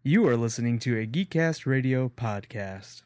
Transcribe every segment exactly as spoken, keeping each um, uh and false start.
You are listening to a Geekcast Radio podcast.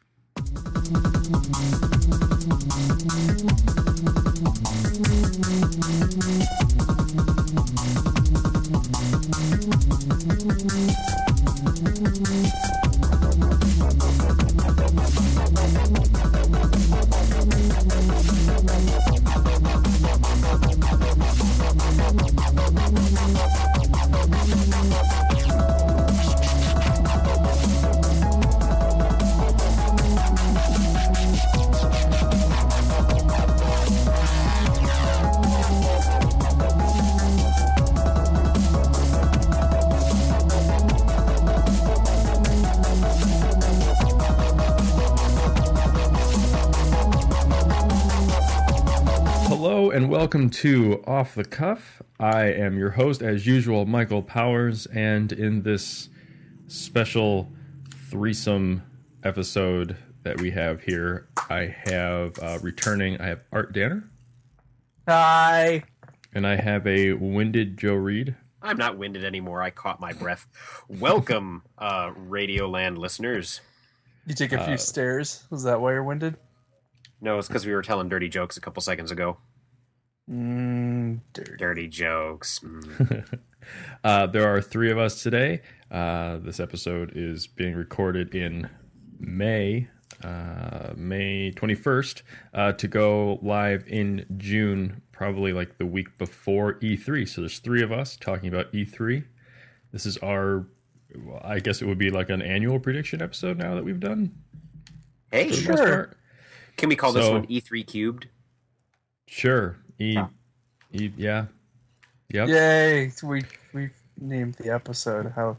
And welcome to Off the Cuff. I am your host, as usual, Michael Powers, and in this special threesome episode that we have here, I have uh, returning, I have Art Danner. Hi. And I have a winded Joe Reed. I'm not winded anymore. I caught my breath. Welcome, uh, Radioland listeners. You take a few Uh, stairs. Is that why you're winded? No, it's because we were telling dirty jokes a couple seconds ago. Mm, dirty. Dirty jokes. Mm. uh, there are three of us today. Uh, this episode is being recorded in May, uh, May twenty-first, uh, to go live in June, probably like the week before E three. So there's three of us talking about E three. This is our, well, I guess it would be like an annual prediction episode now that we've done. Hey, for the sure. most part. Can we call this So- one E three cubed? Sure. E, Huh. e yeah. Yep. Yay! We we named the episode. How?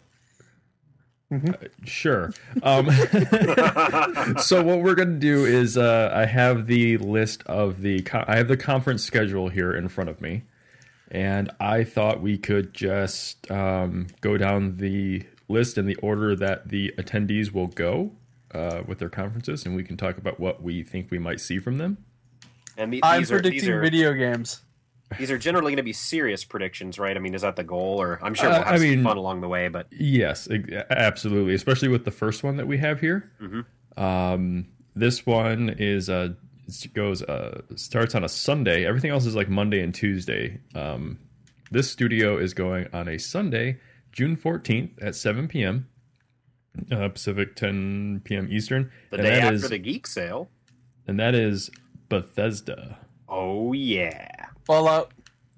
Sure. Um, so what we're going to do is uh, I have the list of the co- I have the conference schedule here in front of me, and I thought we could just um, go down the list in the order that the attendees will go uh, with their conferences, and we can talk about what we think we might see from them. And the, I'm these are predicting these are video games. these are generally going to be serious predictions, right? I mean, is that the goal? Or I'm sure Uh, we'll have I some mean- fun along the way, but Yes, ex- absolutely, especially with the first one that we have here. Mhm. Um, this one is uh, it goes uh, starts on a Sunday. Everything else is like Monday and Tuesday. Um, this studio is going on a Sunday, June fourteenth at seven p.m. Uh, Pacific, ten p.m. Eastern. the and day that after is, the geek sale. and that is Bethesda. Oh yeah. Fallout.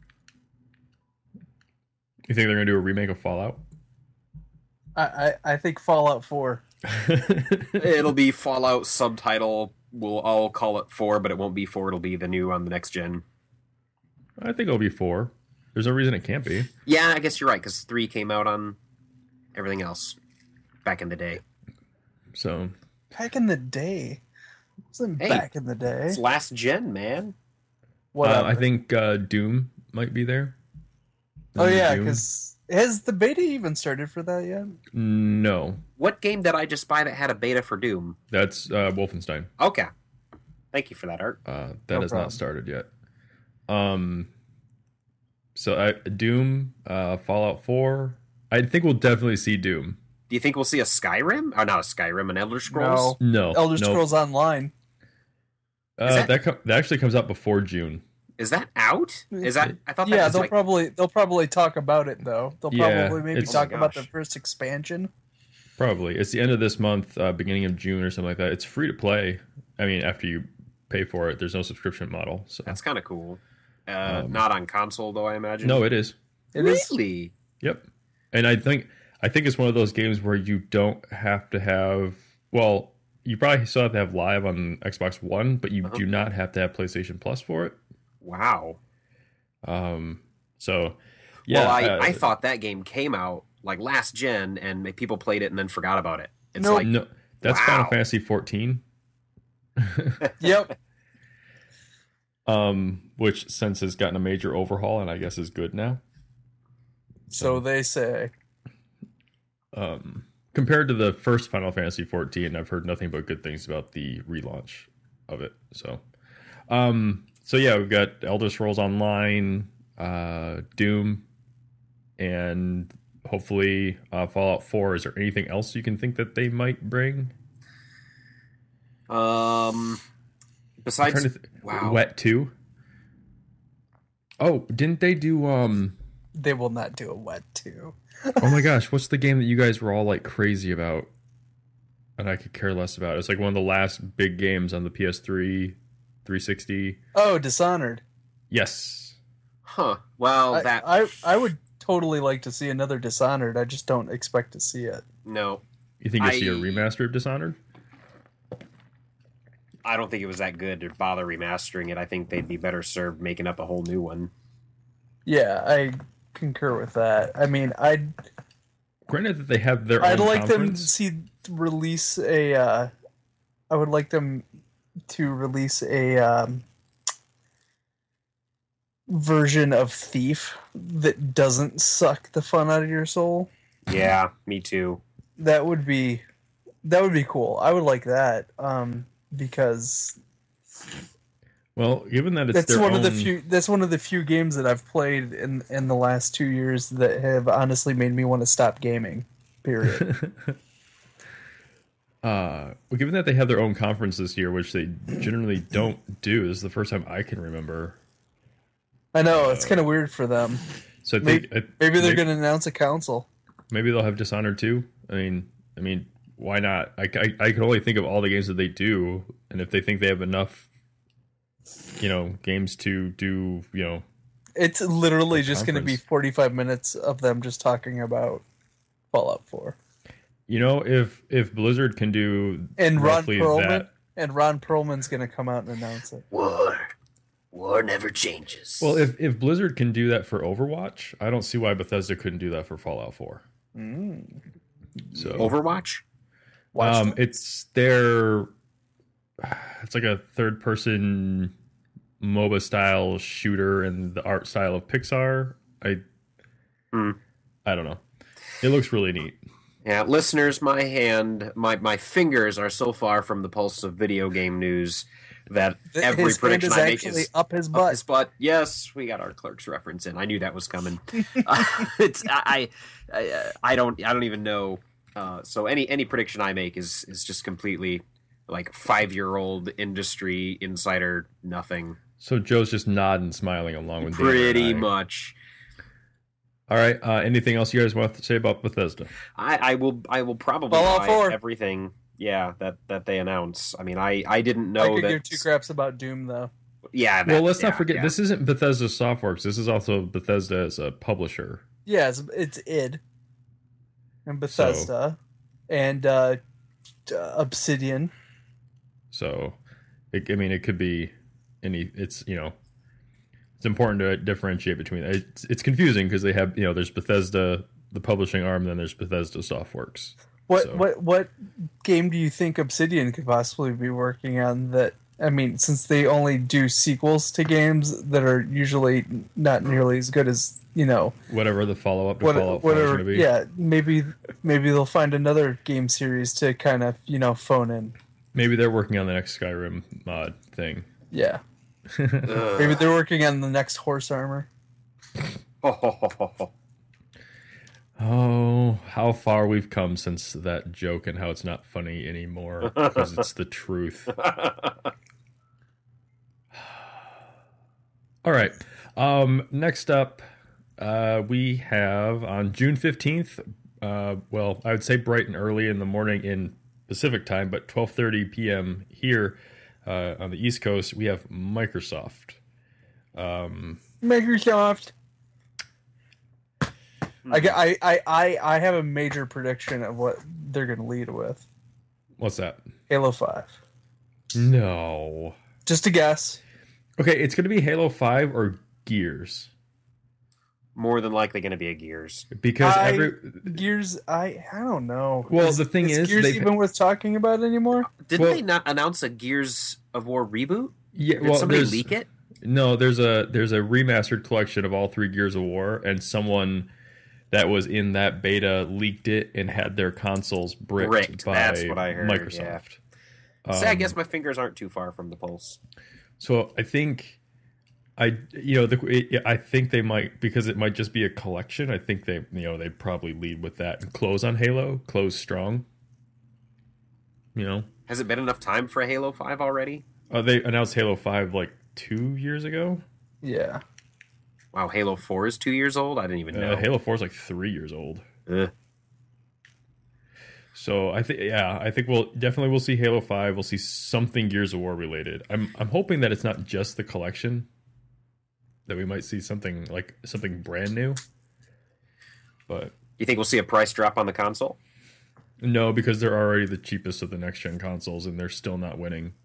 You think they're gonna do a remake of Fallout? I, I I think Fallout Four. It'll be Fallout subtitle. We'll all call it four, but it won't be four. It'll be the new on the next gen. I think it'll be four. There's no reason it can't be. Yeah, I guess you're right, because three came out on everything else back in the day. So Back in the day. It wasn't Hey, back in the day. It's last gen, man. Whatever. uh, I think uh, Doom might be there. oh yeah, Doom. because has the beta even started for that yet? No, What game did I just buy that had a beta for Doom? that's uh, Wolfenstein. Okay. Thank you for that, Art. Uh, that No has problem. not started yet. Um, so I, Doom, uh, Fallout Four. I think we'll definitely see Doom. Do you think we'll see a Skyrim? Oh, not a Skyrim, an Elder Scrolls? No. No, Elder no. Scrolls Online. Uh, Is that that- com- that actually comes out before June. Is that out? Is that? I thought that Yeah, was they'll like. probably they'll probably talk about it though. They'll Yeah, probably maybe it's- talk Oh my about the gosh. first expansion. Probably it's the end of this month, uh, beginning of June or something like that. It's free to play. I mean, after you pay for it, there's no subscription model. So That's kind of cool. Uh, Um, not on console, though, I imagine. no, it is. It is. really? Yep. And I think I think it's one of those games where you don't have to have well, you probably still have to have live on Xbox One, but you Uh-huh. do not have to have PlayStation Plus for it. Wow. Um so yeah, well, I, uh, I thought that game came out like last gen, and people played it and then forgot about it. It's Nope. like, no, that's wow. Final Fantasy fourteen. Yep. Um which since has gotten a major overhaul and I guess is good now. So they say. Um compared to the first Final Fantasy fourteen, I've heard nothing but good things about the relaunch of it. So um so yeah, we've got Elder Scrolls Online, uh Doom, and hopefully uh, Fallout four. Is there anything else you can think that they might bring? Um, besides, Th- wow, Wet two. Oh, didn't they do? Um, They will not do a Wet two. oh my gosh, what's the game that you guys were all like crazy about, and I could care less about? It's like one of the last big games on the P S three, three sixty. Oh, Dishonored. Yes. huh? Well, I, that I I would totally like to see another Dishonored. I just don't expect to see it. no, You think you'll I- see a remaster of Dishonored? I don't think it was that good to bother remastering it. I think they'd be better served making up a whole new one. Yeah, I concur with that. I mean, I'd Granted that they have their I'd own like them to conference. see release a. Uh, I would like them to release a um, version of Thief that doesn't suck the fun out of your soul. Yeah, me too. That would be that would be cool. I would like that um, because Well, given that it's that's their one of the own- few that's one of the few games that I've played in in the last two years that have honestly made me want to stop gaming. Period. Uh, well, given that they have their own conference this year, which they generally don't do, this is the first time I can remember. I know it's kind of weird for them. So I Maybe, think I- maybe they're may- going to announce a council. maybe they'll have Dishonored too. I mean, I mean, why not? I, I, I can only think of all the games that they do, and if they think they have enough, you know, games to do, you know, It's literally A just going to be conference. forty-five minutes of them just talking about Fallout four. you know, if if Blizzard can do And Ron roughly Perlman that. and Ron Perlman's going to come out and announce it. War, war never changes. Well, if if Blizzard can do that for Overwatch, I don't see why Bethesda couldn't do that for Fallout four. Mm. So Overwatch. Watch um, Dogs? it's their, it's like a third person MOBA style shooter and the art style of Pixar. I, Hmm. I don't know. It looks really neat. Yeah, listeners, my hand, my my fingers are so far from the pulse of video game news that Th- every his hand prediction is I make actually is up his up butt. his butt. Yes, we got our Clerks reference in. I knew that was coming. uh, it's I, I I don't I don't even know. Uh, so any any prediction I make is is just completely like five year old industry insider nothing. So Joe's just nodding, smiling along with Dana and Pretty I. much. All right. Uh, anything else you guys want to say about Bethesda? I, I will I will probably Fallout buy four. everything. Yeah, that that they announce. I mean, I I didn't I know could that. give two craps about Doom, though. Yeah. That, Well, let's yeah, not forget yeah. this isn't Bethesda Softworks. This is also Bethesda as a publisher. Yeah, it's, it's id and Bethesda and uh, uh, Obsidian. So, it, I mean, it could be any. It's you know, it's important to differentiate between. It's, it's confusing because they have you know, there's Bethesda, the publishing arm, and then there's Bethesda Softworks. What So- what what game do you think Obsidian could possibly be working on? That I mean, since they only do sequels to games that are usually not nearly as good as you know, Whatever the follow up to what, Fallout four is whatever. going to be. Yeah, maybe maybe they'll find another game series to kind of you know phone in. Maybe they're working on the next Skyrim mod thing. Yeah, Ugh. maybe they're working on the next horse armor. Oh, how far we've come since that joke and how it's not funny anymore because it's the truth. All right. Um, next up, uh, we have on June fifteenth, uh, well, I would say bright and early in the morning in Pacific time, but twelve thirty p.m. here uh, on the East Coast, we have Microsoft. Um, Microsoft. I, get- I, I, I, I have a major prediction of what they're going to lead with. what's that? Halo five. No. Just a guess. Okay, it's going to be Halo five or Gears. More than likely going to be a Gears. Because I- every Gears, I I don't know. Well, the thing is, Gears they've- even worth talking about anymore? Didn't Well- they not announce a Gears of War reboot? yeah, Did well, somebody there's leak it? no, there's a there's a remastered collection of all three Gears of War, and someone that was in that beta leaked it and had their consoles bricked, Bricked, by that's what I heard, Microsoft. Say, I Um, guess my fingers aren't too far from the pulse. So I think I you know the, it, I think they might, because it might just be a collection. I think they you know they'd probably lead with that and close on Halo, close strong. You know, Has it been enough time for a Halo five already? uh, they announced Halo five like two years ago. Yeah. Wow, Halo four is two years old? I didn't even know. Uh, Halo four is like three years old. Ugh. So I think, yeah, I think we'll definitely we'll see Halo five. We'll see something Gears of War related. I'm I'm hoping that it's not just the collection. That we might see something like something brand new. But You think we'll see a price drop on the console? no, because they're already the cheapest of the next gen consoles, and they're still not winning.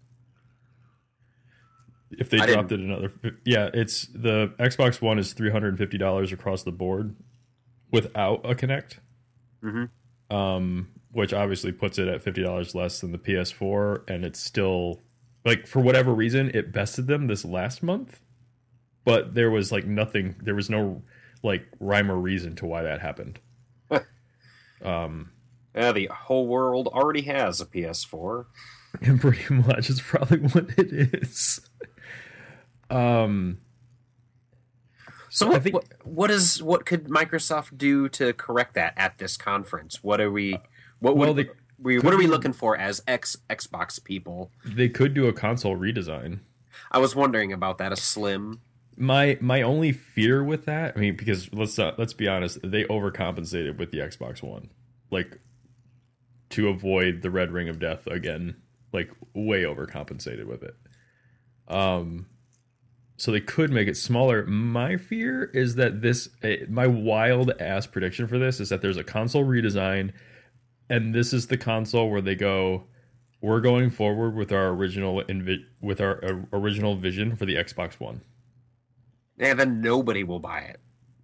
If they I dropped it another, yeah, it's the Xbox One is three hundred and fifty dollars across the board without a Kinect. Mm-hmm. Um, which obviously puts it at fifty dollars less than the P S four, and it's still like, for whatever reason, it bested them this last month, but there was like nothing, there was no like rhyme or reason to why that happened. um, Yeah, the whole world already has a P S four. and pretty much it's probably what it is. Um, So I what, think- what what is what could Microsoft do to correct that at this conference? What are we what Well, would, they we could what are we do- looking for as ex Xbox people? they could do a console redesign. I was wondering about that. A slim. My my only fear with that, I mean, because let's uh, let's be honest, they overcompensated with the Xbox One, like to avoid the red ring of death again, like way overcompensated with it. Um, so they could make it smaller. My fear is that this, eh, my wild ass prediction for this is that there's a console redesign, and this is the console where they go, we're going forward with our original invi- with our uh, original vision for the Xbox One. And then nobody will buy it.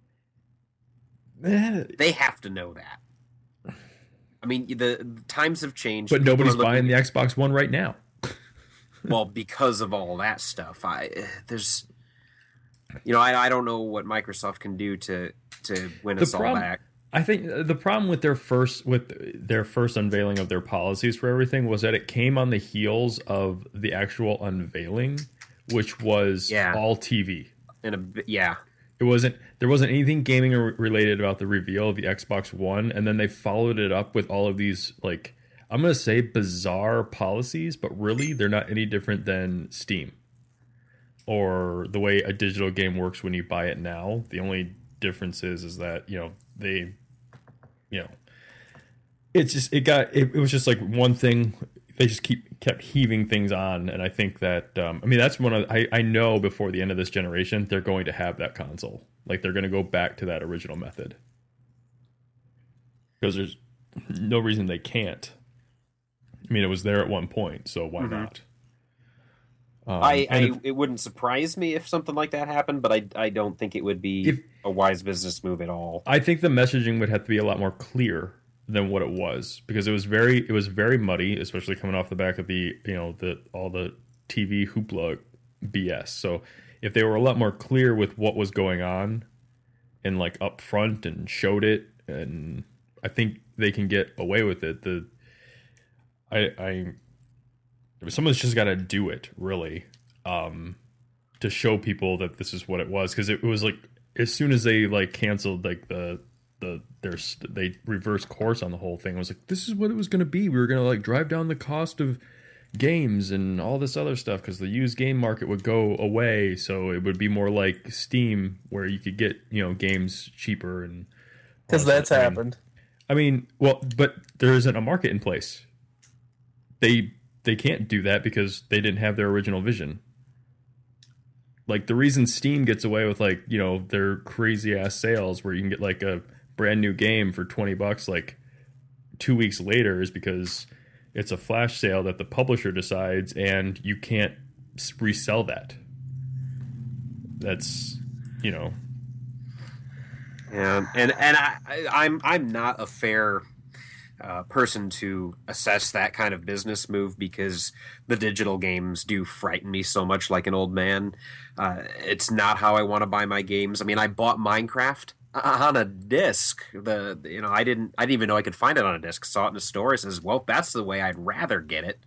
Eh, They have to know that. I mean, the, the times have changed. But People nobody's are looking- buying the Xbox One right now. Well, because of all that stuff. I there's, you know, I, I don't know what Microsoft can do to to win The us all problem- back. I think the problem with their first with their first unveiling of their policies for everything was that it came on the heels of the actual unveiling, which was Yeah. all T V. In a bit- yeah, It wasn't there wasn't anything gaming or related about the reveal of the Xbox One, and then they followed it up with all of these, like, I'm gonna say bizarre policies, but really they're not any different than Steam or the way a digital game works when you buy it now. The only difference is is that, you know, they, you know, it's just it got it, it was just like one thing. They just keep kept heaving things on, and I think that um, I mean that's one of I I know before the end of this generation they're going to have that console. Like, they're going to go back to that original method because there's no reason they can't. I mean, it was there at one point, so why Mhm. not? Um, I, and I if- it wouldn't surprise me if something like that happened, but I I don't think it would be If- a wise business move at all. I think the messaging would have to be a lot more clear than what it was, because it was very it was very muddy, especially coming off the back of the you know the all the T V hoopla B S. So if they were a lot more clear with what was going on and like up front and showed it, and I think they can get away with it. The I I someone's just got to do it, really, um, to show people that this is what it was, because it was like as soon as they like canceled like the the their they reversed course on the whole thing. I was like, this is what it was going to be. We were going to like drive down the cost of games and all this other stuff because the used game market would go away, so it would be more like Steam where you could get you know games cheaper and all Because that that's stuff. I mean- happened. I mean, well, but there isn't a market in place. They they can't do that because they didn't have their original vision. Like, the reason Steam gets away with like, you know, their crazy ass sales where you can get like a brand new game for twenty bucks like two weeks later is because it's a flash sale that the publisher decides, and you can't s- resell that. That's, you know, Yeah, and and I, I I'm I'm not a fair uh, person to assess that kind of business move because the digital games do frighten me so much like an old man. Uh, it's not how I want to buy my games. I mean, I bought Minecraft on a disc. The you know I didn't I didn't even know I could find it on a disc. Saw it in the store. It says, well, that's the way I'd rather get it.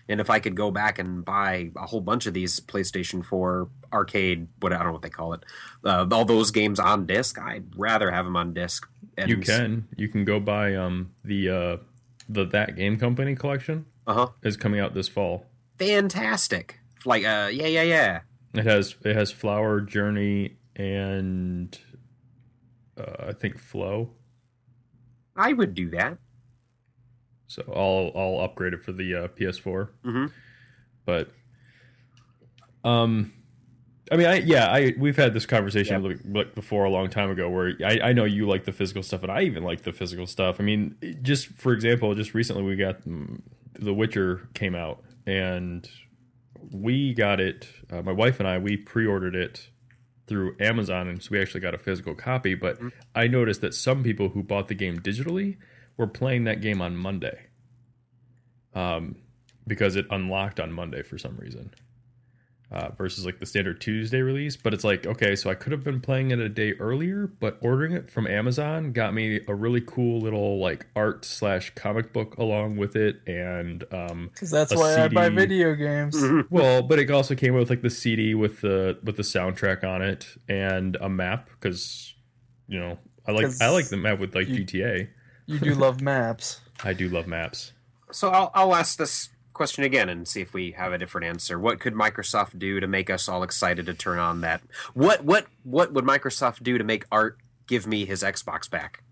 And if I could go back and buy a whole bunch of these PlayStation four arcade, what I don't know what they call it, uh, all those games on disc, I'd rather have them on disc. And You can you can go buy um the uh the That Game Company collection Uh huh. is coming out this fall. Fantastic. Like, uh, yeah, yeah, yeah. It has it has Flower, Journey, and uh, I think Flow. I would do that. So I'll I'll upgrade it for the uh, P S four. Mm-hmm. But um, I mean, I yeah, I we've had this conversation like, like before a long time ago where I, I know you like the physical stuff and I even like the physical stuff. I mean, just for example, just recently we got mm, The Witcher came out and we got it. Uh, my wife and I we pre-ordered it through Amazon, and so we actually got a physical copy. But mm-hmm. I noticed that some people who bought the game digitally were playing that game on Monday, um, because it unlocked on Monday for some reason, uh, versus like the standard Tuesday release. But it's like, okay, so I could have been playing it a day earlier, but ordering it from Amazon got me a really cool little like art slash comic book along with it, and um, because that's a why C D. I buy video games. Mm-hmm. Well, but it also came with like the C D with the with the soundtrack on it and a map because you know I like I like the map with like you, G T A. You do love maps. I do love maps. So I'll I'll ask this question again and see if we have a different answer. What could Microsoft do to make us all excited to turn on that? What what what would Microsoft do to make Art give me his Xbox back?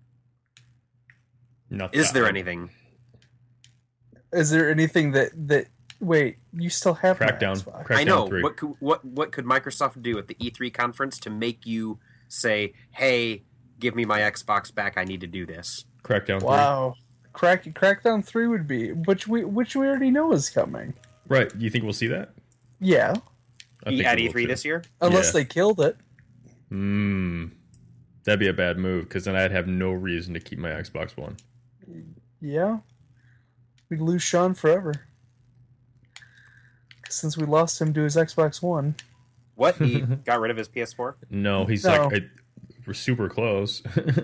Not Is that. there anything? Is there anything that that wait, you still have my Crackdown. Xbox. Crackdown I know. three. What could what what could Microsoft do at the E three conference to make you say, "Hey, give me my Xbox back. I need to do this." Crackdown three. Wow. Crack Crackdown three would be which we which we already know is coming. Right. You think we'll see that? Yeah. I think At we E will three too. this year? Unless Yeah. they killed it. Hmm. That'd be a bad move because then I'd have no reason to keep my Xbox One. Yeah. We'd lose Sean forever. Since we lost him to his Xbox One. What? He got rid of his P S four? No, he's No. like I, we're super close.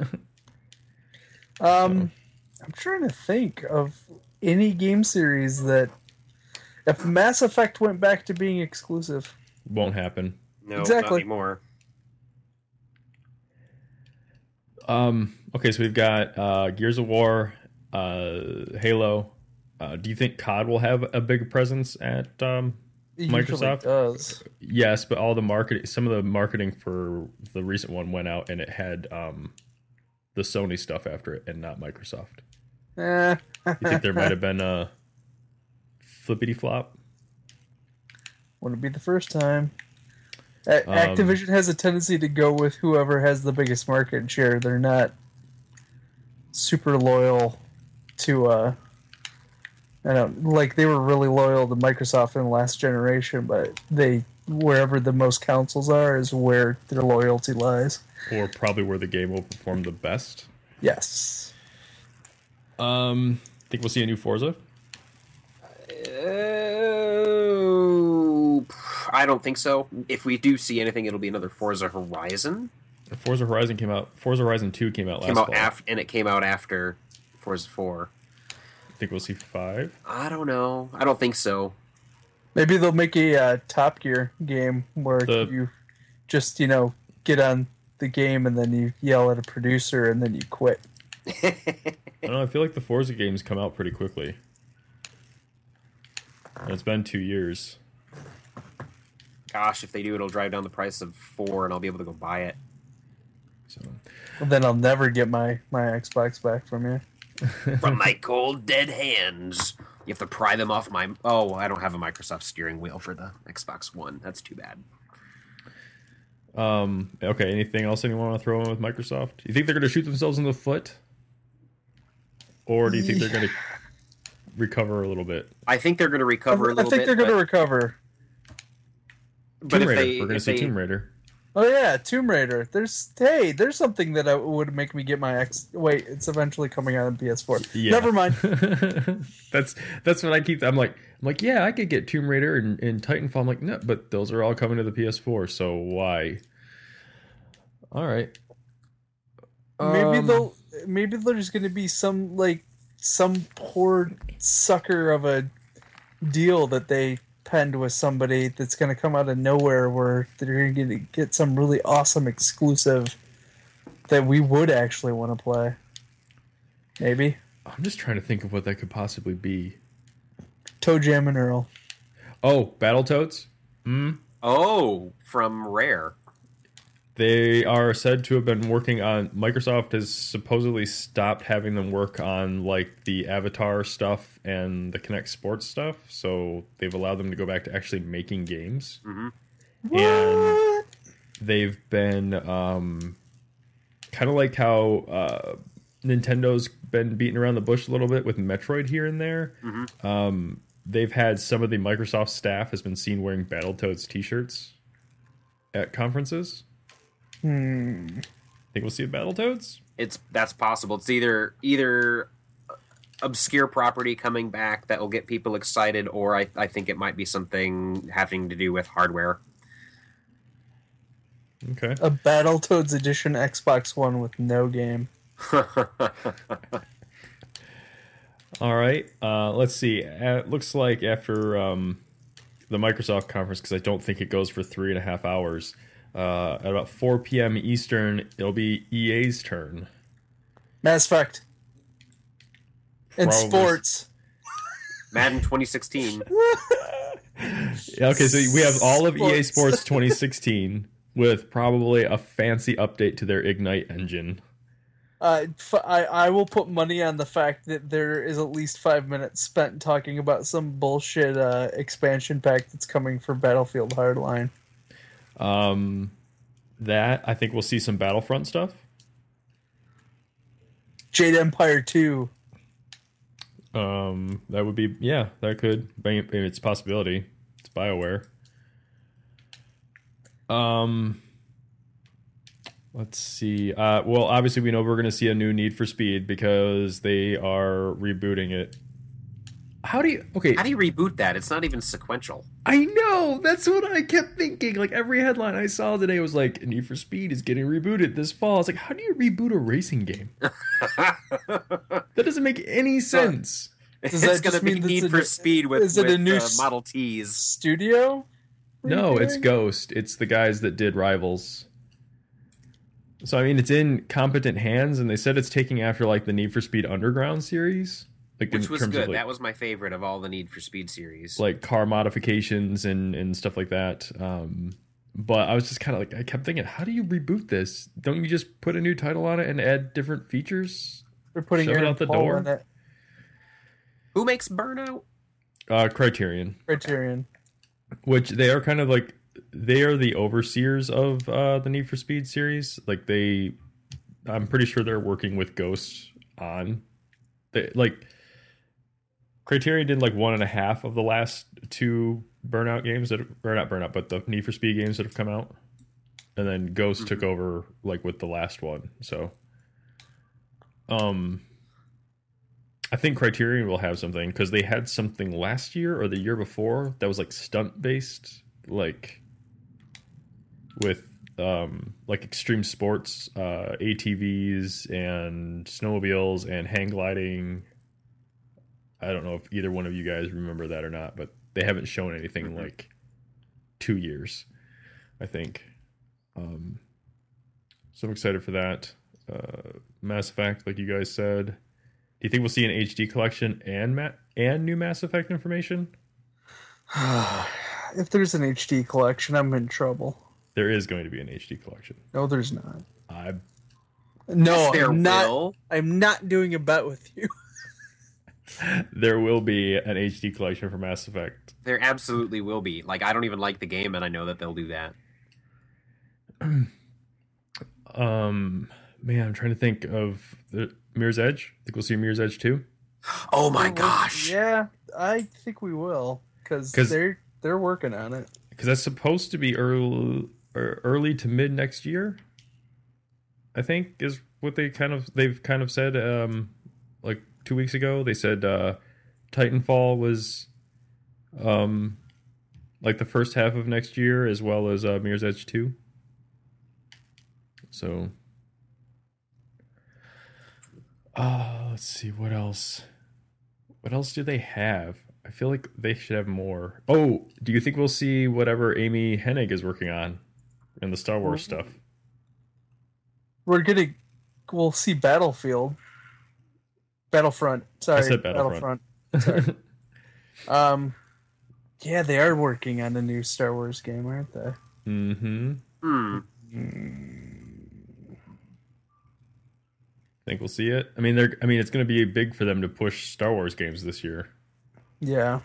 Um, I'm trying to think of any game series that, if Mass Effect went back to being exclusive. Won't happen. No, Exactly. not anymore. Um. Okay, so we've got uh, Gears of War, uh, Halo. Uh, do you think C O D will have a big presence at um, It Microsoft? usually does. Yes, but all the marketing, some of the marketing for the recent one went out, and it had um, the Sony stuff after it, and not Microsoft. Eh. You think there might have been a flippity flop? Wouldn't be the first time. A- Um, Activision has a tendency to go with whoever has the biggest market share. They're not super loyal to uh I don't like they were really loyal to Microsoft in the last generation, but they wherever the most consoles are is where their loyalty lies. Or probably where the game will perform the best. Yes. Um, think we'll see a new Forza. Oh, I don't think so. If we do see anything, it'll be another Forza Horizon. Forza Horizon came out. Forza Horizon two came out last Came out fall. after, and it came out after Forza four. Think we'll see five. I don't know. I don't think so. Maybe they'll make a uh, Top Gear game where The- you just, you know, get on the game and then you yell at a producer and then you quit. I don't know. I feel like the Forza games come out pretty quickly. And it's been two years. Gosh, if they do, it'll drive down the price of four, and I'll be able to go buy it. So Then I'll never get my, my Xbox back from you. From my cold, dead hands. You have to pry them off my... Oh, I don't have a Microsoft steering wheel for the Xbox One. That's too bad. Um, okay, anything else anyone want to throw in with Microsoft? You think they're going to shoot themselves in the foot? Or do you think they're going to recover a little bit? I think they're going to recover a I little think bit. they're going to but, recover. but Tomb if Raider. they, We're going to if see they, Tomb Raider. Oh yeah, Tomb Raider. There's hey, there's something that I, would make me get my X. Wait, it's eventually coming out on P S four. Yeah. Never mind. that's that's what I keep. I'm like I'm like yeah, I could get Tomb Raider and, and Titanfall. I'm like no, but those are all coming to the P S four. So why? All right. Maybe Um, they'll. Maybe there's going to be some like some poor sucker of a deal that they penned with somebody that's going to come out of nowhere where they're going to get some really awesome exclusive that we would actually want to play. Maybe. I'm just trying to think of what that could possibly be. Toe Jam and Earl. Oh, Battletoads? Hmm. Oh, from Rare. They are said to have been working on. Microsoft has supposedly stopped having them work on like the Avatar stuff and the Kinect Sports stuff, so they've allowed them to go back to actually making games. Mm-hmm. And they've been um, kind of like how uh, Nintendo's been beating around the bush a little bit with Metroid here and there. Mm-hmm. Um, they've had some of the Microsoft staff has been seen wearing Battletoads t-shirts at conferences. Hmm. Think we'll see Battletoads? It's that's possible. It's either either obscure property coming back that will get people excited, or I, I think it might be something having to do with hardware. Okay. A Battletoads edition Xbox One with no game. All right. Uh, let's see. Uh, it looks like after um, the Microsoft conference, because I don't think it goes for three and a half hours, uh, at about four p.m. Eastern, it'll be E A's turn. Mass Effect. And Probably. sports. Madden twenty sixteen. Yeah, okay, so we have all of E A Sports twenty sixteen with probably a fancy update to their Ignite engine. Uh, f- I, I will put money on the fact that there is at least five minutes spent talking about some bullshit uh, expansion pack that's coming for Battlefield Hardline. Um, that, I think we'll see some Battlefront stuff. Jade Empire two. Um, that would be, yeah, that could, maybe it's a possibility. It's BioWare. Um, let's see. Uh, well, obviously we know we're going to see a new Need for Speed because they are rebooting it. How do you, okay. How do you reboot that? It's not even sequential. I know, that's what I kept thinking. Like every headline I saw today was like, Need for Speed is getting rebooted this fall. I was like, how do you reboot a racing game? That doesn't make any sense. Does It's that going just to be mean Need it's for a- Speed with, is it a with new uh, s- Model Ts. Studio? No, it's Redoing? Ghost. It's the guys that did Rivals. So I mean, it's in competent hands, and they said it's taking after like the Need for Speed Underground series, like Which in was terms good. of like, That was my favorite of all the Need for Speed series. like car modifications and and stuff like that. Um, but I was just kind of like, I kept thinking, how do you reboot this? Don't you just put a new title on it and add different features? They're putting Shove it Aaron out the Paul door? in it. Who makes Burnout? Uh, Criterion, Criterion. which they are kind of like, they are the overseers of uh, the Need for Speed series. Like they, I'm pretty sure they're working with Ghost on, they, like Criterion did like one and a half of the last two Burnout games that, or not Burnout, but the Need for Speed games that have come out, and then Ghost Mm-hmm. took over like with the last one. So, um, I think Criterion will have something because they had something last year or the year before that was like stunt based, like with um like extreme sports, uh A T Vs and snowmobiles and hang gliding. I don't know if either one of you guys remember that or not, but they haven't shown anything in like two years, I think. Um so I'm excited for that. Uh Mass Effect, like you guys said. Do you think we'll see an H D collection and ma- and new Mass Effect information? If there's an H D collection, I'm in trouble. There is going to be an H D collection. No, there's not. I No, Yes, there I'm not. will. I'm not doing a bet with you. there will be an H D collection for Mass Effect. There absolutely will be. Like, I don't even like the game, and I know that they'll do that. Um, man, I'm trying to think of the Mirror's Edge. Think we'll see Mirror's Edge too? Oh my gosh! Yeah, I think we will because 'Cause- they're they're working on it. Because that's supposed to be early, or early to mid next year. I think is what they kind of they've kind of said. Um, like two weeks ago, they said uh, Titanfall was, um, like the first half of next year, as well as uh, Mirror's Edge two. So, uh, let's see what else. What else do they have? I feel like they should have more. Oh, do you think we'll see whatever Amy Hennig is working on in the Star Wars stuff? We're gonna we'll see Battlefield, Battlefront. Sorry, I said Battlefront. Battlefront. Sorry. um, yeah, they are working on a new Star Wars game, aren't they? Mm-hmm. Hmm. Think we'll see it? I mean, they're. I mean, it's going to be big for them to push Star Wars games this year. Yeah.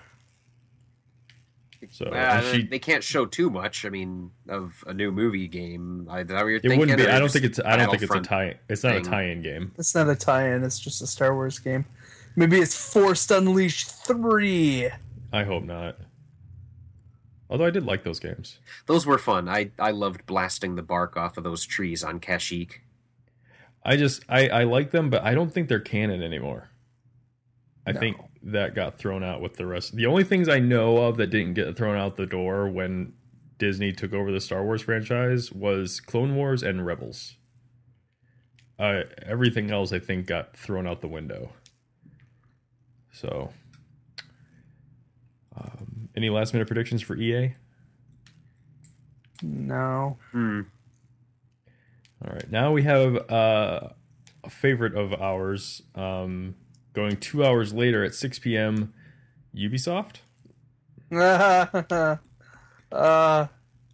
So Uh, and she, they can't show too much. I mean, of a new movie game. I, is that what you're it thinking? wouldn't be. Or I don't just think it's. I don't think it's a Battlefront tie. It's not a thing? tie-in game. It's not a tie-in. It's just a Star Wars game. Maybe it's Force Unleashed three. I hope not. Although I did like those games. Those were fun. I, I loved blasting the bark off of those trees on Kashyyyk. I just I I like them, but I don't think they're canon anymore. I No. think that got thrown out with the rest. The only things I know of that didn't get thrown out the door when Disney took over the Star Wars franchise was Clone Wars and Rebels. Uh, everything else I think got thrown out the window. So, um, any last minute predictions for E A? No. Hmm. All right, now we have uh, a favorite of ours. Um, going two hours later at six p.m. Ubisoft. uh, uh,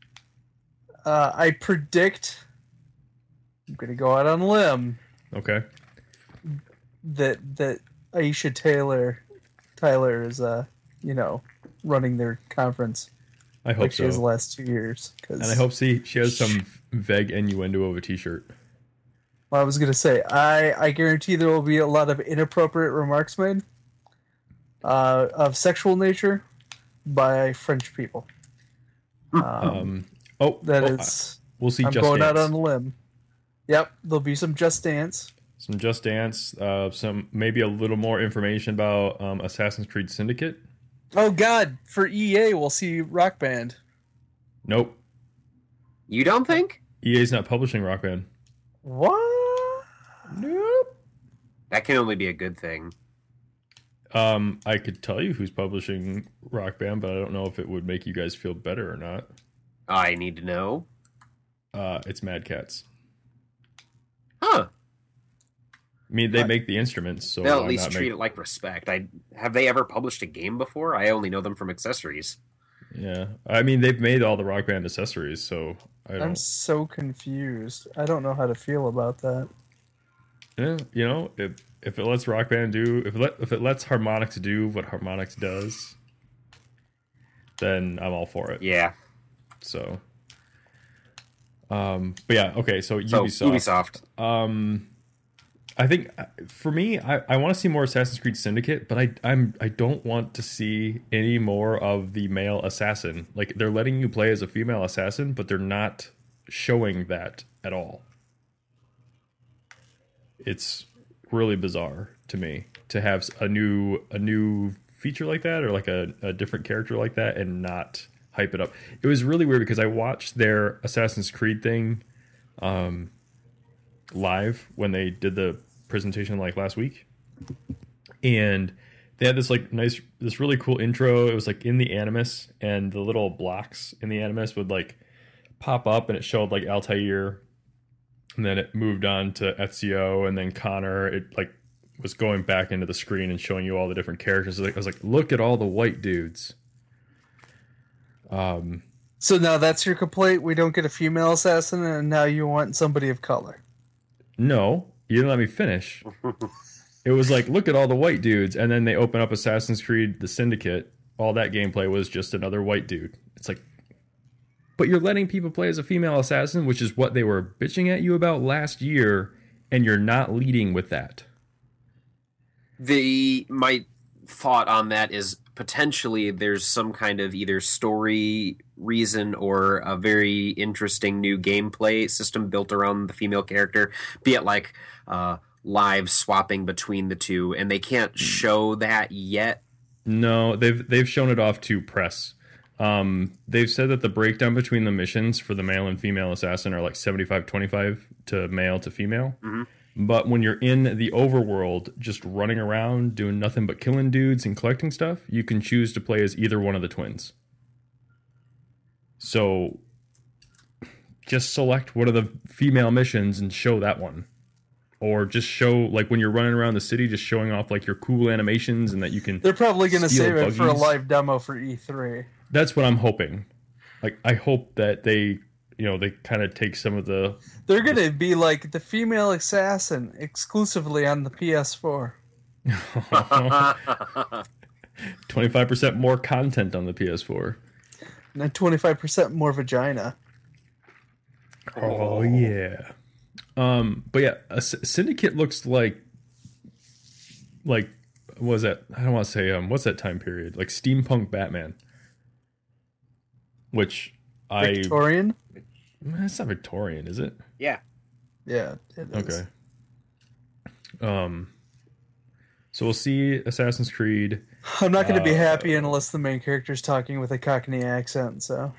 I predict. I'm gonna go out on a limb Okay. that that Aisha Taylor, Tyler is uh, you know, running their conference I hope like she has the so. last two years. 'Cause, And I hope see she has some vague innuendo of a T-shirt. well, I was gonna say I I guarantee there will be a lot of inappropriate remarks made, uh, of sexual nature, by French people. Um, Um. Oh, that oh, is. we'll see. I'm Just going Dance. out on a limb. Yep, there'll be some Just Dance. Some Just Dance. Uh, some maybe a little more information about um, Assassin's Creed Syndicate. Oh God, for E A we'll see Rock Band. Nope. You don't think? E A's not publishing Rock Band. What? Nope. That can only be a good thing. Um, I could tell you who's publishing Rock Band, but I don't know if it would make you guys feel better or not. I need to know. Uh, it's Mad Cats. Huh. I mean, they What? make the instruments, so They'll why at least not treat make... it like respect. I have they ever published a game before? I only know them from accessories. Yeah, I mean, they've made all the Rock Band accessories, so I I'm don't. so confused. I don't know how to feel about that. Yeah, you know, if if it lets Rock Band do, if it let, if it lets Harmonix do what Harmonix does, then I'm all for it. Yeah. So, um, but yeah, okay. So So Ubisoft. Ubisoft. Um, I think uh, for me, I, I want to see more Assassin's Creed Syndicate, but I I'm I don't want to see any more of the male assassin. Like they're letting you play as a female assassin, but they're not showing that at all. It's really bizarre to me to have a new a new feature like that or like a, a different character like that and not hype it up. It was really weird because I watched their Assassin's Creed thing um, live when they did the presentation like last week, and they had this like nice this really cool intro. It was like in the Animus, and the little blocks in the Animus would like pop up and it showed like Altair, and then it moved on to Ezio and then Connor. It like was going back into the screen and showing you all the different characters. Like, I was like, look at all the white dudes. Um, So now that's your complaint. We don't get a female assassin, and now you want somebody of color. no, you didn't let me finish. It was like, look at all the white dudes, and then they open up Assassin's Creed: The Syndicate. All that gameplay was just another white dude. It's like, but you're letting people play as a female assassin, which is what they were bitching at you about last year, and you're not leading with that. The my thought on that is potentially there's some kind of either story reason or a very interesting new gameplay system built around the female character, be it like uh, live swapping between the two, and they can't show that yet. No, they've they've shown it off to press. Um, they've said that the breakdown between the missions for the male and female assassin are like seventy-five twenty-five to male to female. Mhm. But when you're in the overworld, just running around doing nothing but killing dudes and collecting stuff, you can choose to play as either one of the twins. So just select one of the female missions and show that one. Or just show, like, when you're running around the city, just showing off, like, your cool animations and that you can... They're probably going to save buggies. it for a live demo for E three. That's what I'm hoping. Like, I hope that they, you know, they kind of take some of the... They're going to be like the female assassin exclusively on the P S four. twenty-five percent more content on the P S four. And then twenty-five percent more vagina. Oh, yeah. Um, but yeah, a C- Syndicate looks like, like, what was that? I don't want to say, um, what's that time period? Like steampunk Batman. Which I... Victorian? It's not Victorian, is it? Yeah. Yeah, it is. Okay. Um, so we'll see Assassin's Creed. I'm not going to be Uh, happy unless the main character's talking with a Cockney accent, so...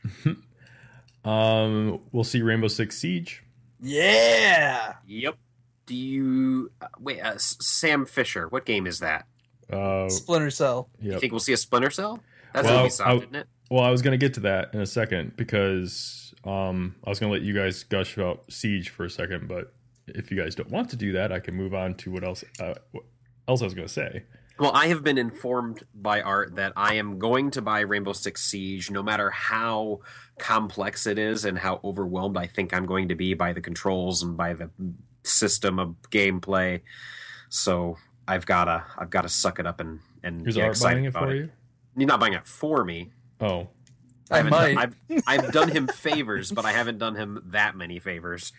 um, we'll see Rainbow Six Siege. Yeah! Yep. Do you... Uh, wait, uh, S- Sam Fisher, what game is that? Uh, Splinter Cell. You yep. think we'll see a Splinter Cell? That's Well, Ubisoft, I- isn't it? Well, I was going to get to that in a second because um, I was going to let you guys gush about Siege for a second, but if you guys don't want to do that, I can move on to what else uh, what else I was going to say. Well, I have been informed by Art that I am going to buy Rainbow Six Siege no matter how complex it is and how overwhelmed I think I'm going to be by the controls and by the system of gameplay. So I've gotta I've gotta suck it up and, and Is get Art excited buying it about for it. you? You're not buying it for me. Oh, I haven't might. done- I've, I've done him favors, but I haven't done him that many favors.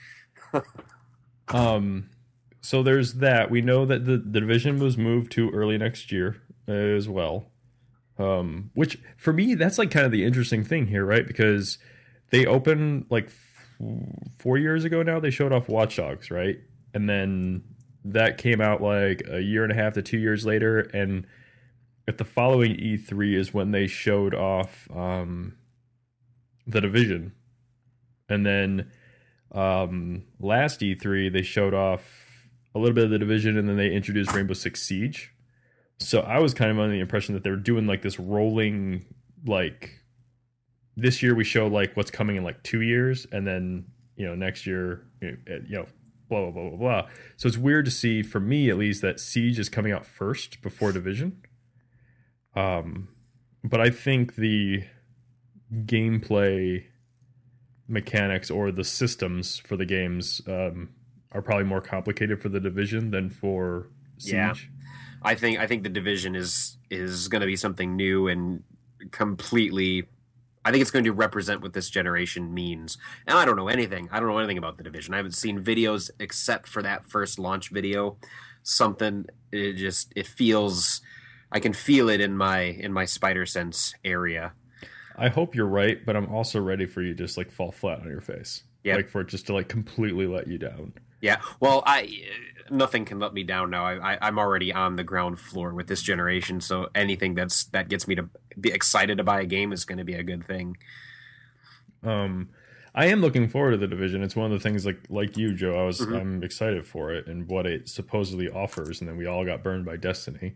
um, so there's that. We know that the, the division was moved to early next year uh, as well. Um, which for me, that's like kind of the interesting thing here, right? Because they opened like f- four years ago now. They showed off Watch Dogs, right? And then that came out like a year and a half to two years later, and at the following E three is when they showed off um, the division, and then um, last E three they showed off a little bit of the division, and then they introduced Rainbow Six Siege. So I was kind of under the impression that they were doing like this rolling, like this year we show like what's coming in like two years, and then you know next year you know, you know blah blah blah blah blah. So it's weird to see, for me at least, that Siege is coming out first before Division. Um, but I think the gameplay mechanics or the systems for the games um, are probably more complicated for the Division than for Siege. Yeah. I think I think the Division is is going to be something new and completely. I think it's going to represent what this generation means. And I don't know anything. I don't know anything about the Division. I haven't seen videos except for that first launch video. Something it just it feels. I can feel it in my in my spider sense area. I hope you're right, but I'm also ready for you to just like fall flat on your face. Yeah. Like for it just to like completely let you down. Yeah. Well, I nothing can let me down now. I, I I'm already on the ground floor with this generation, so anything that's that gets me to be excited to buy a game is going to be a good thing. Um, I am looking forward to the Division. It's one of the things like like you, Joe. I was Mm-hmm. I'm excited for it and what it supposedly offers, and then we all got burned by Destiny.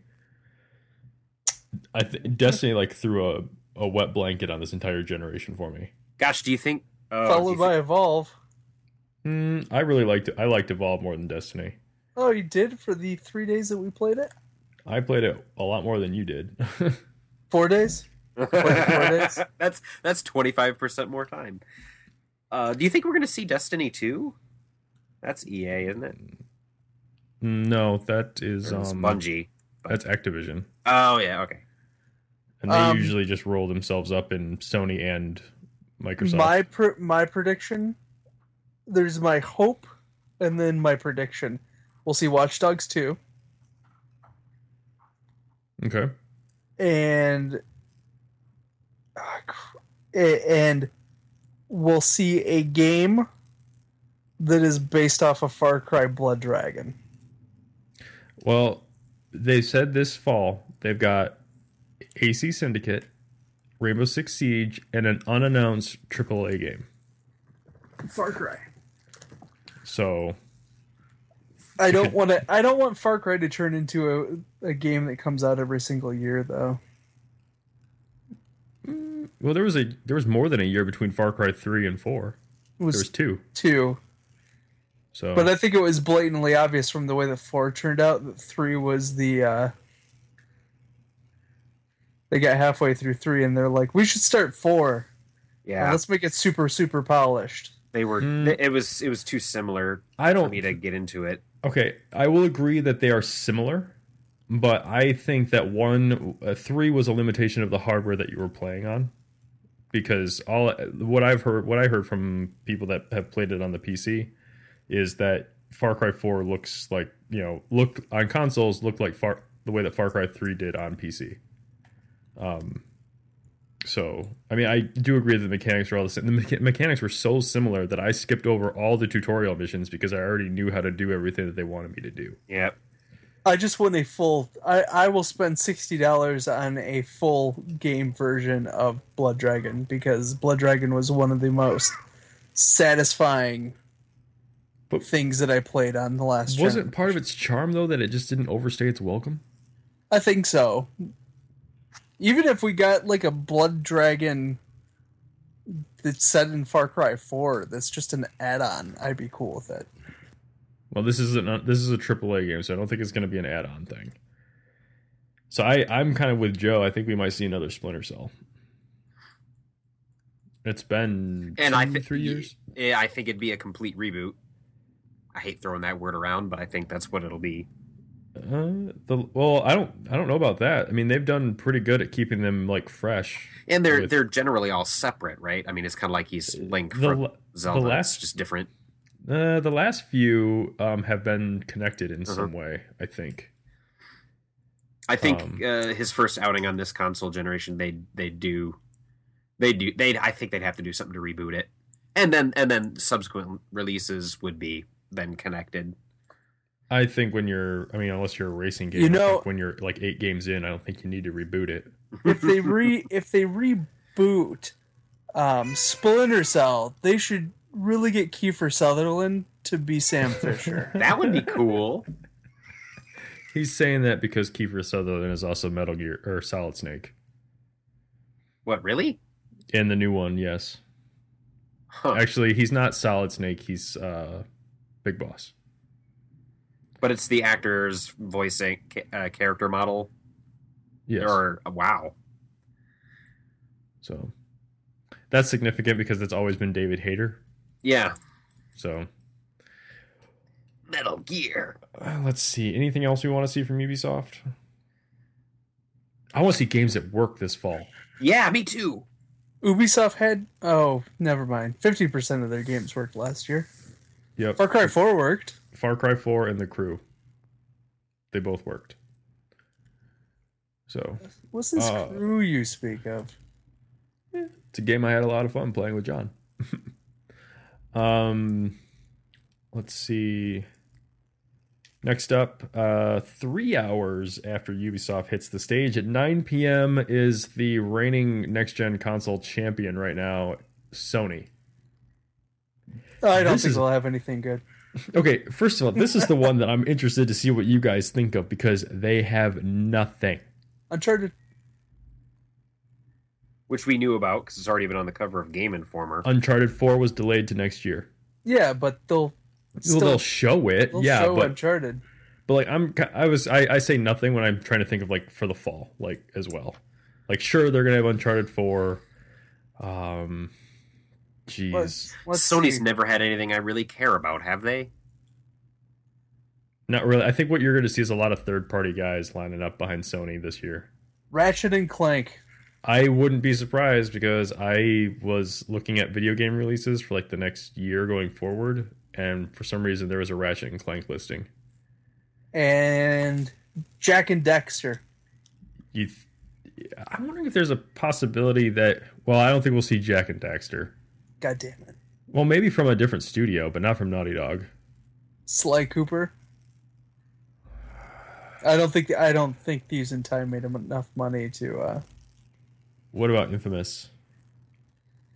I th- Destiny like threw a, a wet blanket on this entire generation for me. Gosh, do you think? Uh, do Followed you by Evolve. Mm, I really liked it. I liked Evolve more than Destiny. Oh, you did for the three days that we played it? I played it a lot more than you did. Four days? think- four days? that's that's twenty five percent more time. Uh, do you think we're going to see Destiny two? That's E A, isn't it? No, that is Or it's um, Bungie. That's Activision, Oh yeah, okay. and they Um, usually just roll themselves up in Sony and Microsoft. My pr- my prediction, there's my hope, and then my prediction. We'll see Watch Dogs two, Okay. and ah, cr- a- and we'll see a game that is based off of Far Cry Blood Dragon. Well, they said this fall they've got A C Syndicate, Rainbow Six Siege, and an unannounced triple A game. Far Cry. So I don't want to. I don't want Far Cry to turn into a, a game that comes out every single year, though. Well, there was a there was more than a year between Far Cry three and four. It was There was two. two, So, but I think it was blatantly obvious from the way that four turned out that three was the. Uh, they got halfway through three and they're like, "We should start four. Yeah, Uh, let's make it super super polished." they were. Mm. It was it was too similar I for don't. me to get into it. Okay, I will agree that they are similar, but I think that one uh, three was a limitation of the hardware that you were playing on, because all what I've heard, what I heard from people that have played it on the P C, is that Far Cry four looks like, you know, look on consoles looked like Far the way that Far Cry three did on P C. Um. So, I mean, I do agree that the mechanics are all the same. The mecha- mechanics were so similar that I skipped over all the tutorial missions because I already knew how to do everything that they wanted me to do. Yeah, I just want a full. I, I will spend sixty dollars on a full game version of Blood Dragon because Blood Dragon was one of the most satisfying But things that I played on the last. wasn't gen. part of its charm, though, that it just didn't overstay its welcome? I think so. Even if we got like a Blood Dragon that's set in Far Cry four, that's just an add-on, I'd be cool with it. Well, this is a this is a triple A game, so I don't think it's going to be an add-on thing. So I I'm kind of with Joe. I think we might see another Splinter Cell. It's been and two, I think three years. Yeah, I think it'd be a complete reboot. I hate throwing that word around, but I think that's what it'll be. Uh, the well, I don't I don't know about that. I mean, they've done pretty good at keeping them like fresh. And they're with- they're generally all separate, right? I mean, it's kind of like he's Link the from la- Zelda. the It's last just different. uh, the last few um have been connected in Uh-huh. some way. I think. I think Um, uh, his first outing on this console generation, they they do, they do they. I think they'd have to do something to reboot it, and then and then subsequent releases would be then connected. I think when you're, I mean, unless you're a racing game, You I know- think when you're like eight games in, I don't think you need to reboot it. If they re if they reboot um, Splinter Cell, they should really get Kiefer Sutherland to be Sam Fisher. That would be cool. He's saying that because Kiefer Sutherland is also Metal Gear or Solid Snake What, really? in the new one. Yes, Huh. actually, he's not Solid Snake. He's uh, Big Boss. But it's the actor's voicing uh, character model. Yes. Or wow. So that's significant because it's always been David Hayter. Yeah. So Metal Gear. uh, let's see. Anything else we want to see from Ubisoft? I want to see games that work this fall. Yeah, me too. Ubisoft had oh, never mind. Fifty percent of their games worked last year. Yep. Far Cry Four worked. Far Cry four and The Crew. They both worked. So What's this Uh, crew you speak of? it's a game I had a lot of fun playing with John. um, let's see. Next up, uh, three hours after Ubisoft hits the stage at nine p.m. is the reigning next-gen console champion right now, Sony. I don't This think is- we'll have anything good. Okay, first of all, this is the one that I'm interested to see what you guys think of because they have nothing. Uncharted. Which we knew about because it's already been on the cover of Game Informer. Uncharted four was delayed to next year. Yeah, but they'll Well, they'll show it, they'll yeah, show but Uncharted. but like I'm, I was, I, I say nothing when I'm trying to think of like for the fall, like as well. Like sure, they're gonna have Uncharted four. Um, jeez, Let's, let's Sony's see. never had anything I really care about, have they? not really. I think what you're gonna see is a lot of third party guys lining up behind Sony this year. Ratchet and Clank. I wouldn't be surprised because I was looking at video game releases for like the next year going forward, and for some reason there was a Ratchet and Clank listing. And Jack and Dexter. You, th- I'm wondering if there's a possibility that. Well, I don't think we'll see Jack and Daxter. God damn it. Well, maybe from a different studio, but not from Naughty Dog. Sly Cooper. I don't think I don't think Thieves in Time made him enough money to. Uh... What about Infamous?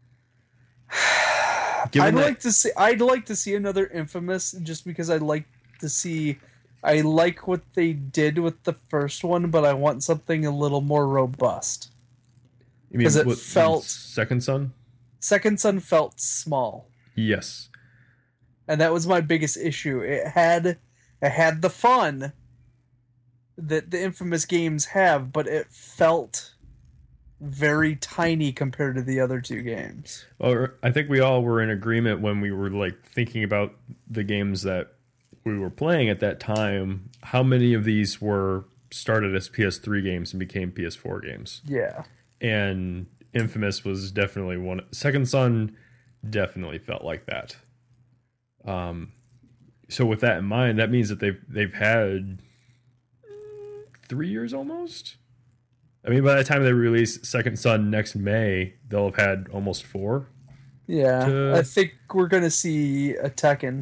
Given I'd that- like to see. I'd like to see another Infamous, just because I like to see. I like what they did with the first one, but I want something a little more robust. You mean Because it what, felt Second Son? Second Son felt small, Yes. and that was my biggest issue. It had it had the fun that the Infamous games have, but it felt very tiny compared to the other two games. Well, I think we all were in agreement when we were like thinking about the games that we were playing at that time. How many of these were started as P S three games and became P S four games? Yeah. And Infamous was definitely one. Second Son definitely felt like that. Um, so with that in mind, that means that they've they've had three years almost. I mean, by the time they release Second Son next May, they'll have had almost four. Yeah. To- I think we're going to see a Tekken.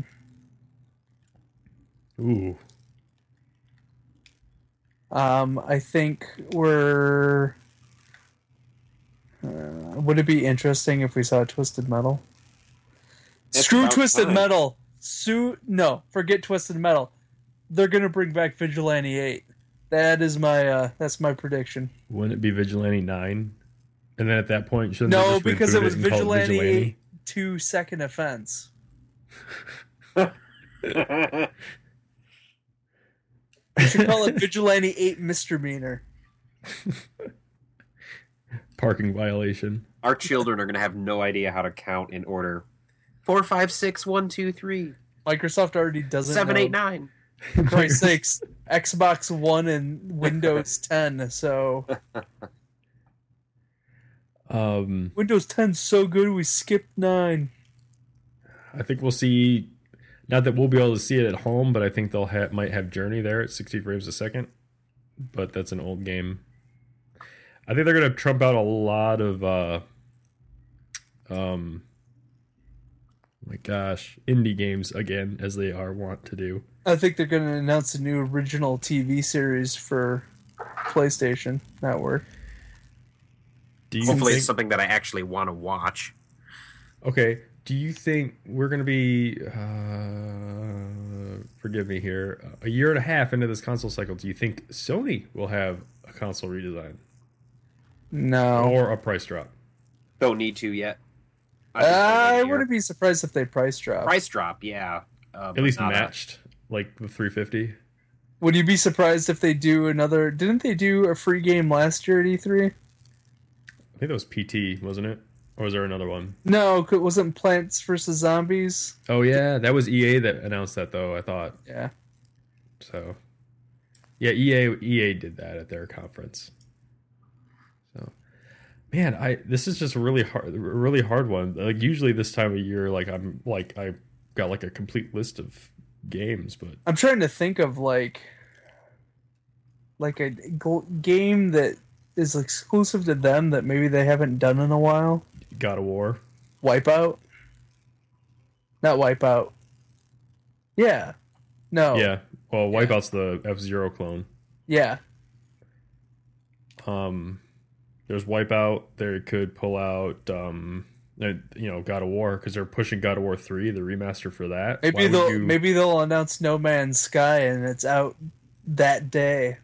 Ooh, Um, I think we're. Uh, would it be interesting if we saw Twisted Metal? It's Screw about Twisted time. Metal. Su- no, forget Twisted Metal. They're gonna bring back Vigilante Eight. That is my. Uh, that's my prediction. wouldn't it be Vigilante nine? And then at that point, shouldn't they No, just because reboot it was and call Vigilante, Vigilante? Eight Two Second Offense. You should call it Vigilante Eight Misdemeanor. Parking violation. Our children are going to have no idea how to count in order. Four, five, six, one, two, three, Microsoft already doesn't. seven, know. eight, nine. For Christ's sakes, Xbox One and Windows ten. So Um, Windows ten's so good we skipped nine. I think we'll see. Not that we'll be able to see it at home, but I think they'll have might have Journey there at sixty frames a second. But that's an old game. I think they're gonna trump out a lot of, uh, um, oh my gosh, indie games again, as they are wont to do. I think they're going to announce a new original T V series for PlayStation Network. Do you Hopefully, think, it's something that I actually want to watch. okay? Do you think we're gonna be? Uh, forgive me here. A year and a half into this console cycle, do you think Sony will have a console redesign No. or a price drop? Don't need to yet. Uh, think I they'll get wouldn't be surprised if they price drop. here. Price drop, yeah. Uh, At but least not a- matched, like the three fifty. Would you be surprised if they do another? Didn't they do a free game last year at E three? I think that was P T, wasn't it? Or was there another one? No, it wasn't Plants versus Zombies. Oh yeah, that was E A that announced that though. I thought Yeah. so. Yeah, E A E A did that at their conference. So, man, I this is just a really hard, a really hard one. Like usually this time of year, like I'm like I got like a complete list of games, but I'm trying to think of like like a g- game that is exclusive to them that maybe they haven't done in a while. God of War. Wipeout? Not Wipeout. Yeah. No. Yeah. Well, Yeah. Wipeout's the F-Zero clone. Yeah. Um, there's Wipeout. They could pull out, um, uh, you know, God of War because they're pushing God of War three, the remaster for that. Maybe Why would they'll you- maybe they'll announce No Man's Sky and it's out that day.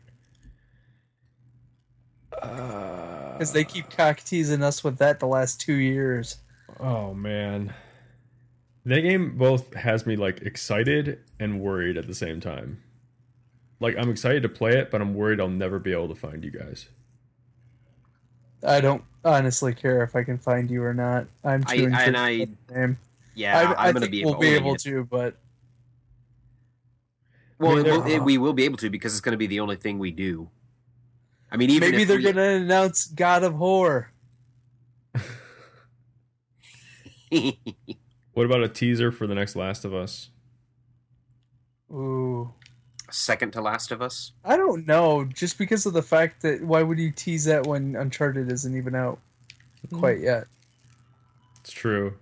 Because they keep cock teasing us with that the last two years. Oh man, that game both has me like excited and worried at the same time. Like I'm excited to play it, but I'm worried I'll never be able to find you guys. I don't honestly care if I can find you or not. I'm I- too and intrigued I- by the game. Yeah, I, I'm I going to think be we'll be owning able it. to, but Well, I mean, it will, they're- it, we will be able to because it's going to be the only thing we do. I mean, even maybe if they're we, going to announce God of Horror. What about a teaser for the next Last of Us? Ooh. second to Last of Us. I don't know. Just because of the fact that why would you tease that when Uncharted isn't even out quite yet? It's true.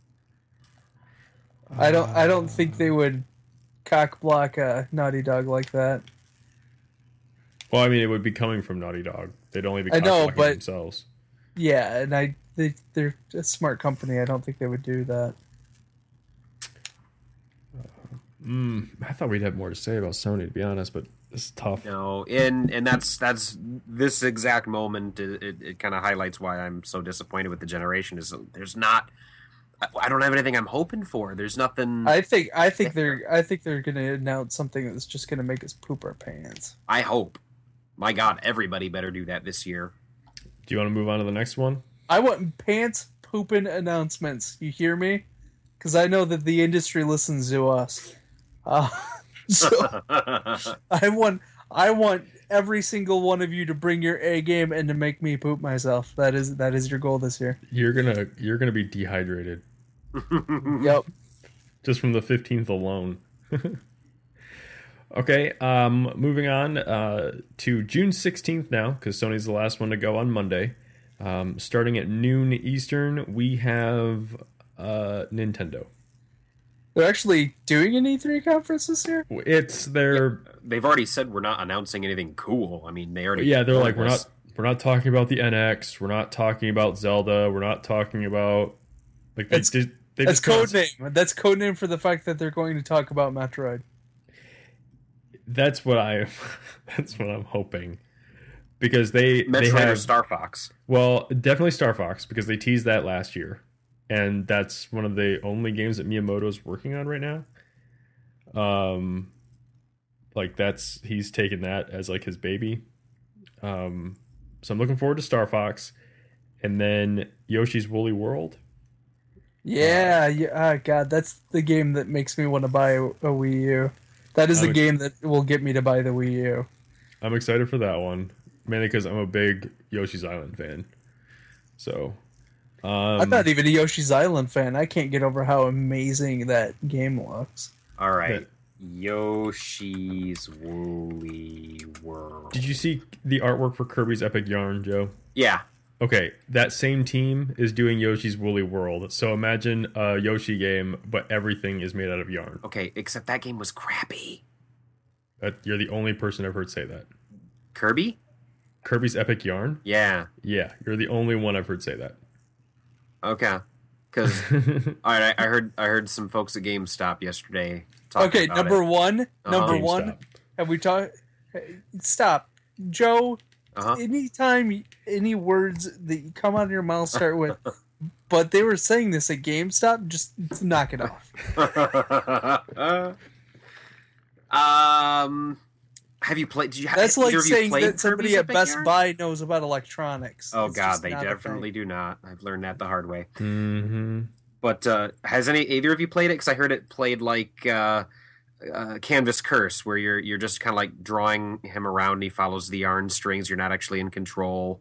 I don't. I don't think they would cock block a Naughty Dog like that. Well, I mean, it would be coming from Naughty Dog. They'd only be I know, cock-blocking but- themselves. Yeah, and I they they're a smart company. I don't think they would do that. Mm, I thought we'd have more to say about Sony, to be honest, but it's tough. No, and and that's that's this exact moment. It, it, it kind of highlights why I'm so disappointed with the generation. Is there's not. I don't have anything I'm hoping for. There's nothing. I think I think they're I think they're going to announce something that's just going to make us poop our pants. I hope. My God, everybody better do that this year. Do you want to move on to the next one? I want pants pooping announcements. You hear me? Because I know that the industry listens to us. Uh, so I want I want every single one of you to bring your A game and to make me poop myself. That is that is your goal this year. You're gonna you're gonna be dehydrated. Yep. Just from the fifteenth alone. Okay, um, moving on uh, to June sixteenth now, because Sony's the last one to go on Monday. Um, starting at noon Eastern, we have uh, Nintendo. They're actually doing an E three conference this year? It's their... They've already said we're not announcing anything cool. I mean, they already... Yeah, they're like, we're this. not we're not talking about the N X, we're not talking about Zelda, we're not talking about... Like they, That's, they, they that's just code name. That's code name for the fact that they're going to talk about Metroid. That's what I. That's what I'm hoping, because they Metroid they or have Star Fox. well, definitely Star Fox, because they teased that last year, and that's one of the only games that Miyamoto's working on right now. Um, like that's he's taken that as like his baby. Um, so I'm looking forward to Star Fox, and then Yoshi's Woolly World. Yeah, yeah. Oh, God, that's the game that makes me want to buy a, a Wii U. That is the I'm game that will get me to buy the Wii U. I'm excited for that one, mainly because I'm a big Yoshi's Island fan. So, um, I'm not even a Yoshi's Island fan. I can't get over how amazing that game looks. All right. that- Yoshi's Woolly World. Did you see the artwork for Kirby's Epic Yarn, Joe? Yeah. Okay, that same team is doing Yoshi's Woolly World. So imagine a Yoshi game, but everything is made out of yarn. Okay, except that game was crappy. That, you're the only person I've heard say that. Kirby? Kirby's Epic Yarn? Yeah. Yeah, you're the only one I've heard say that. Okay. Because all right, I, I heard I heard some folks at GameStop yesterday. talking Okay, about number it. one. Uh-huh. Number GameStop. one. Have we talked? Stop, Joe. Uh-huh. Anytime any words that you come out of your mouth start with, but they were saying this at GameStop, just knock it off. um, have you played? Did you have? That's either like of you saying played that somebody Kirby's at Epic Best Yarn? Buy knows about electronics. Oh It's God, just they not a definitely thing. do not. I've learned that the hard way. Mm-hmm. But uh, has any either of you played it? Because I heard it played like uh, uh, Canvas Curse, where you're you're just kind of like drawing him around. And he follows the yarn strings. You're not actually in control.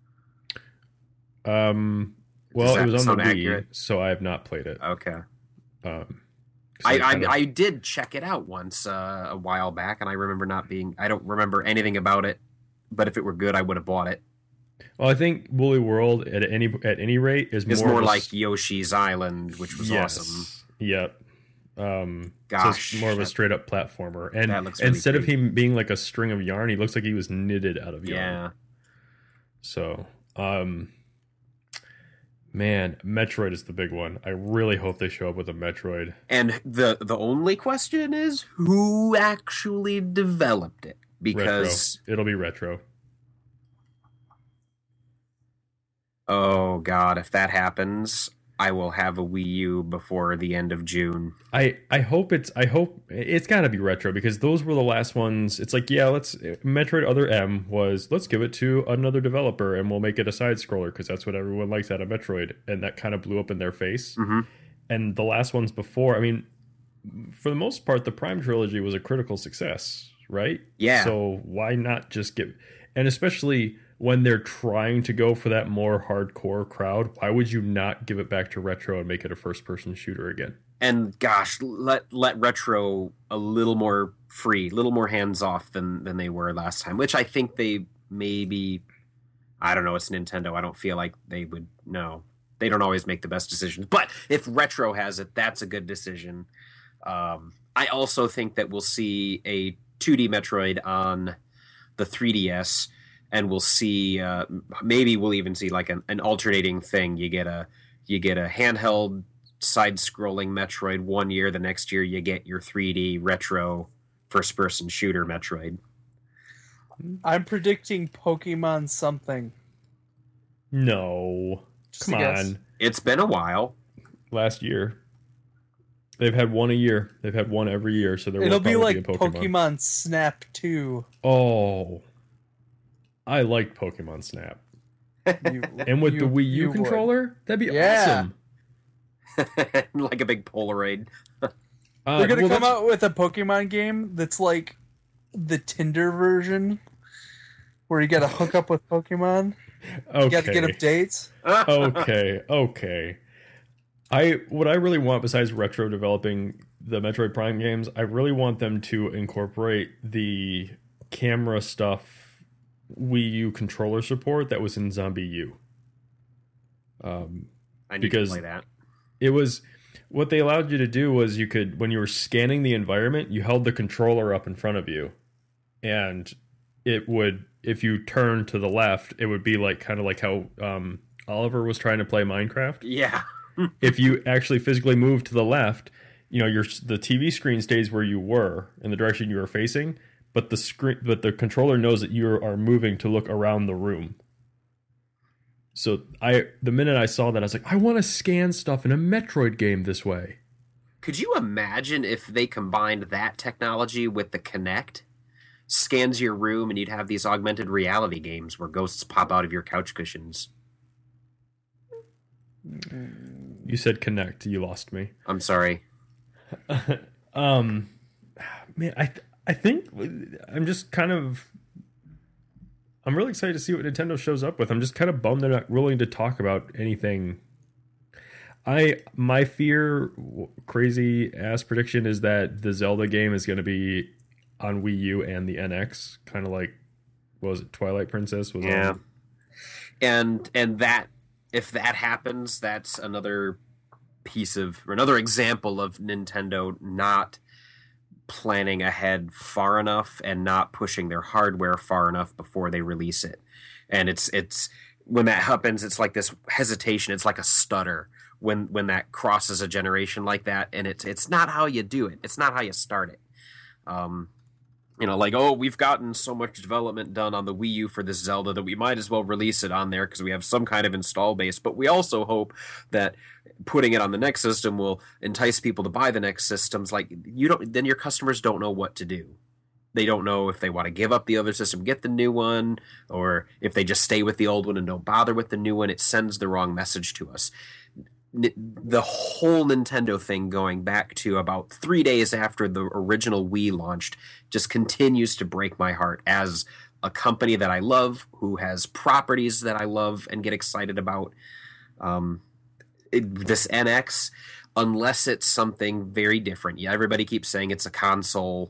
Um, Does well, that it was on sound the Wii, accurate? so I have not played it. Okay. Um, so I, I, kind of- I did check it out once uh, a while back, and I remember not being. I don't remember anything about it, but if it were good, I would have bought it. well, I think Woolly World at any at any rate is It's more, more of a like s- Yoshi's Island, which was yes. awesome. Yep. Um, Gosh, so it's more of a that- straight up platformer, and that looks really instead of pretty. him being like a string of yarn, he looks like he was knitted out of yarn. Yeah. So, um, man, Metroid is the big one. I really hope they show up with a Metroid. And the the only question is who actually developed it? Because Retro. It'll be retro. oh God, if that happens, I will have a Wii U before the end of June. I, I hope it's I hope it's got to be retro, because those were the last ones. It's like, yeah, let's Metroid Other M was let's give it to another developer and we'll make it a side scroller because that's what everyone likes out of Metroid, and that kind of blew up in their face. Mm-hmm. And the last ones before, I mean, for the most part, the Prime trilogy was a critical success, right? Yeah. So why not just give, and especially when they're trying to go for that more hardcore crowd, why would you not give it back to retro and make it a first-person shooter again? And gosh, let let retro a little more free, a little more hands off than than they were last time. Which I think they maybe, I don't know. It's Nintendo. I don't feel like they would. No, they don't always make the best decisions. But if retro has it, that's a good decision. Um, I also think that we'll see a two D Metroid on the three D S, and we'll see uh, maybe we'll even see like an, an alternating thing. You get a you get a handheld side-scrolling Metroid one year, the next year you get your three D retro first-person shooter Metroid. I'm predicting Pokemon something. No. Just Come a guess. on. It's been a while. Last year. They've had one a year. They've had one every year, so there will It'll be probably like be a Pokemon. Pokemon Snap two. Oh. I liked Pokemon Snap. You, And with you- the Wii U you would. controller, that'd be Yeah. awesome. Like a big Polaroid. Uh, They're gonna well, come that's- out with a Pokemon game that's like the Tinder version, where you gotta hook up with Pokemon. Okay. You gotta get updates. okay, okay. I what I really want besides retro developing the Metroid Prime games, I really want them to incorporate the camera stuff Wii U controller support that was in Zombie U. Um, I need Because- to play that. it was what they allowed you to do was you could when you were scanning the environment, you held the controller up in front of you, and it would if you turned to the left, it would be like kind of like how um, Oliver was trying to play Minecraft. Yeah. If you actually physically move to the left, you know your the T V screen stays where you were in the direction you were facing, but the screen but the controller knows that you are moving to look around the room. So I the minute I saw that, I was like, I want to scan stuff in a Metroid game this way. Could you imagine if they combined that technology with the Kinect? Scans your room and you'd have these augmented reality games where ghosts pop out of your couch cushions. You said connect, you lost me. I'm sorry. um, man, I th- I think I'm just kind of I'm really excited to see what Nintendo shows up with. I'm just kind of bummed they're not willing to talk about anything. I my fear, crazy ass prediction is that the Zelda game is going to be on Wii U and the N X, kind of like what was it, Twilight Princess was Yeah. on. And and that if that happens, that's another piece of or another example of Nintendo not planning ahead far enough and not pushing their hardware far enough before they release it. And it's it's when that happens, it's like this hesitation. It's like a stutter when when that crosses a generation like that, and it's it's not how you do it. It's not how you start it. Um, you know, like, oh, we've gotten so much development done on the Wii U for this Zelda that we might as well release it on there because we have some kind of install base. But we also hope that putting it on the next system will entice people to buy the next systems. Like, you don't, then your customers don't know what to do. They don't know if they want to give up the other system, get the new one, or if they just stay with the old one and don't bother with the new one. It sends the wrong message to us. The whole Nintendo thing going back to about three days after the original Wii launched just continues to break my heart as a company that I love, who has properties that I love and get excited about. Um, it, this N X, unless it's something very different. Yeah, everybody keeps saying it's a console.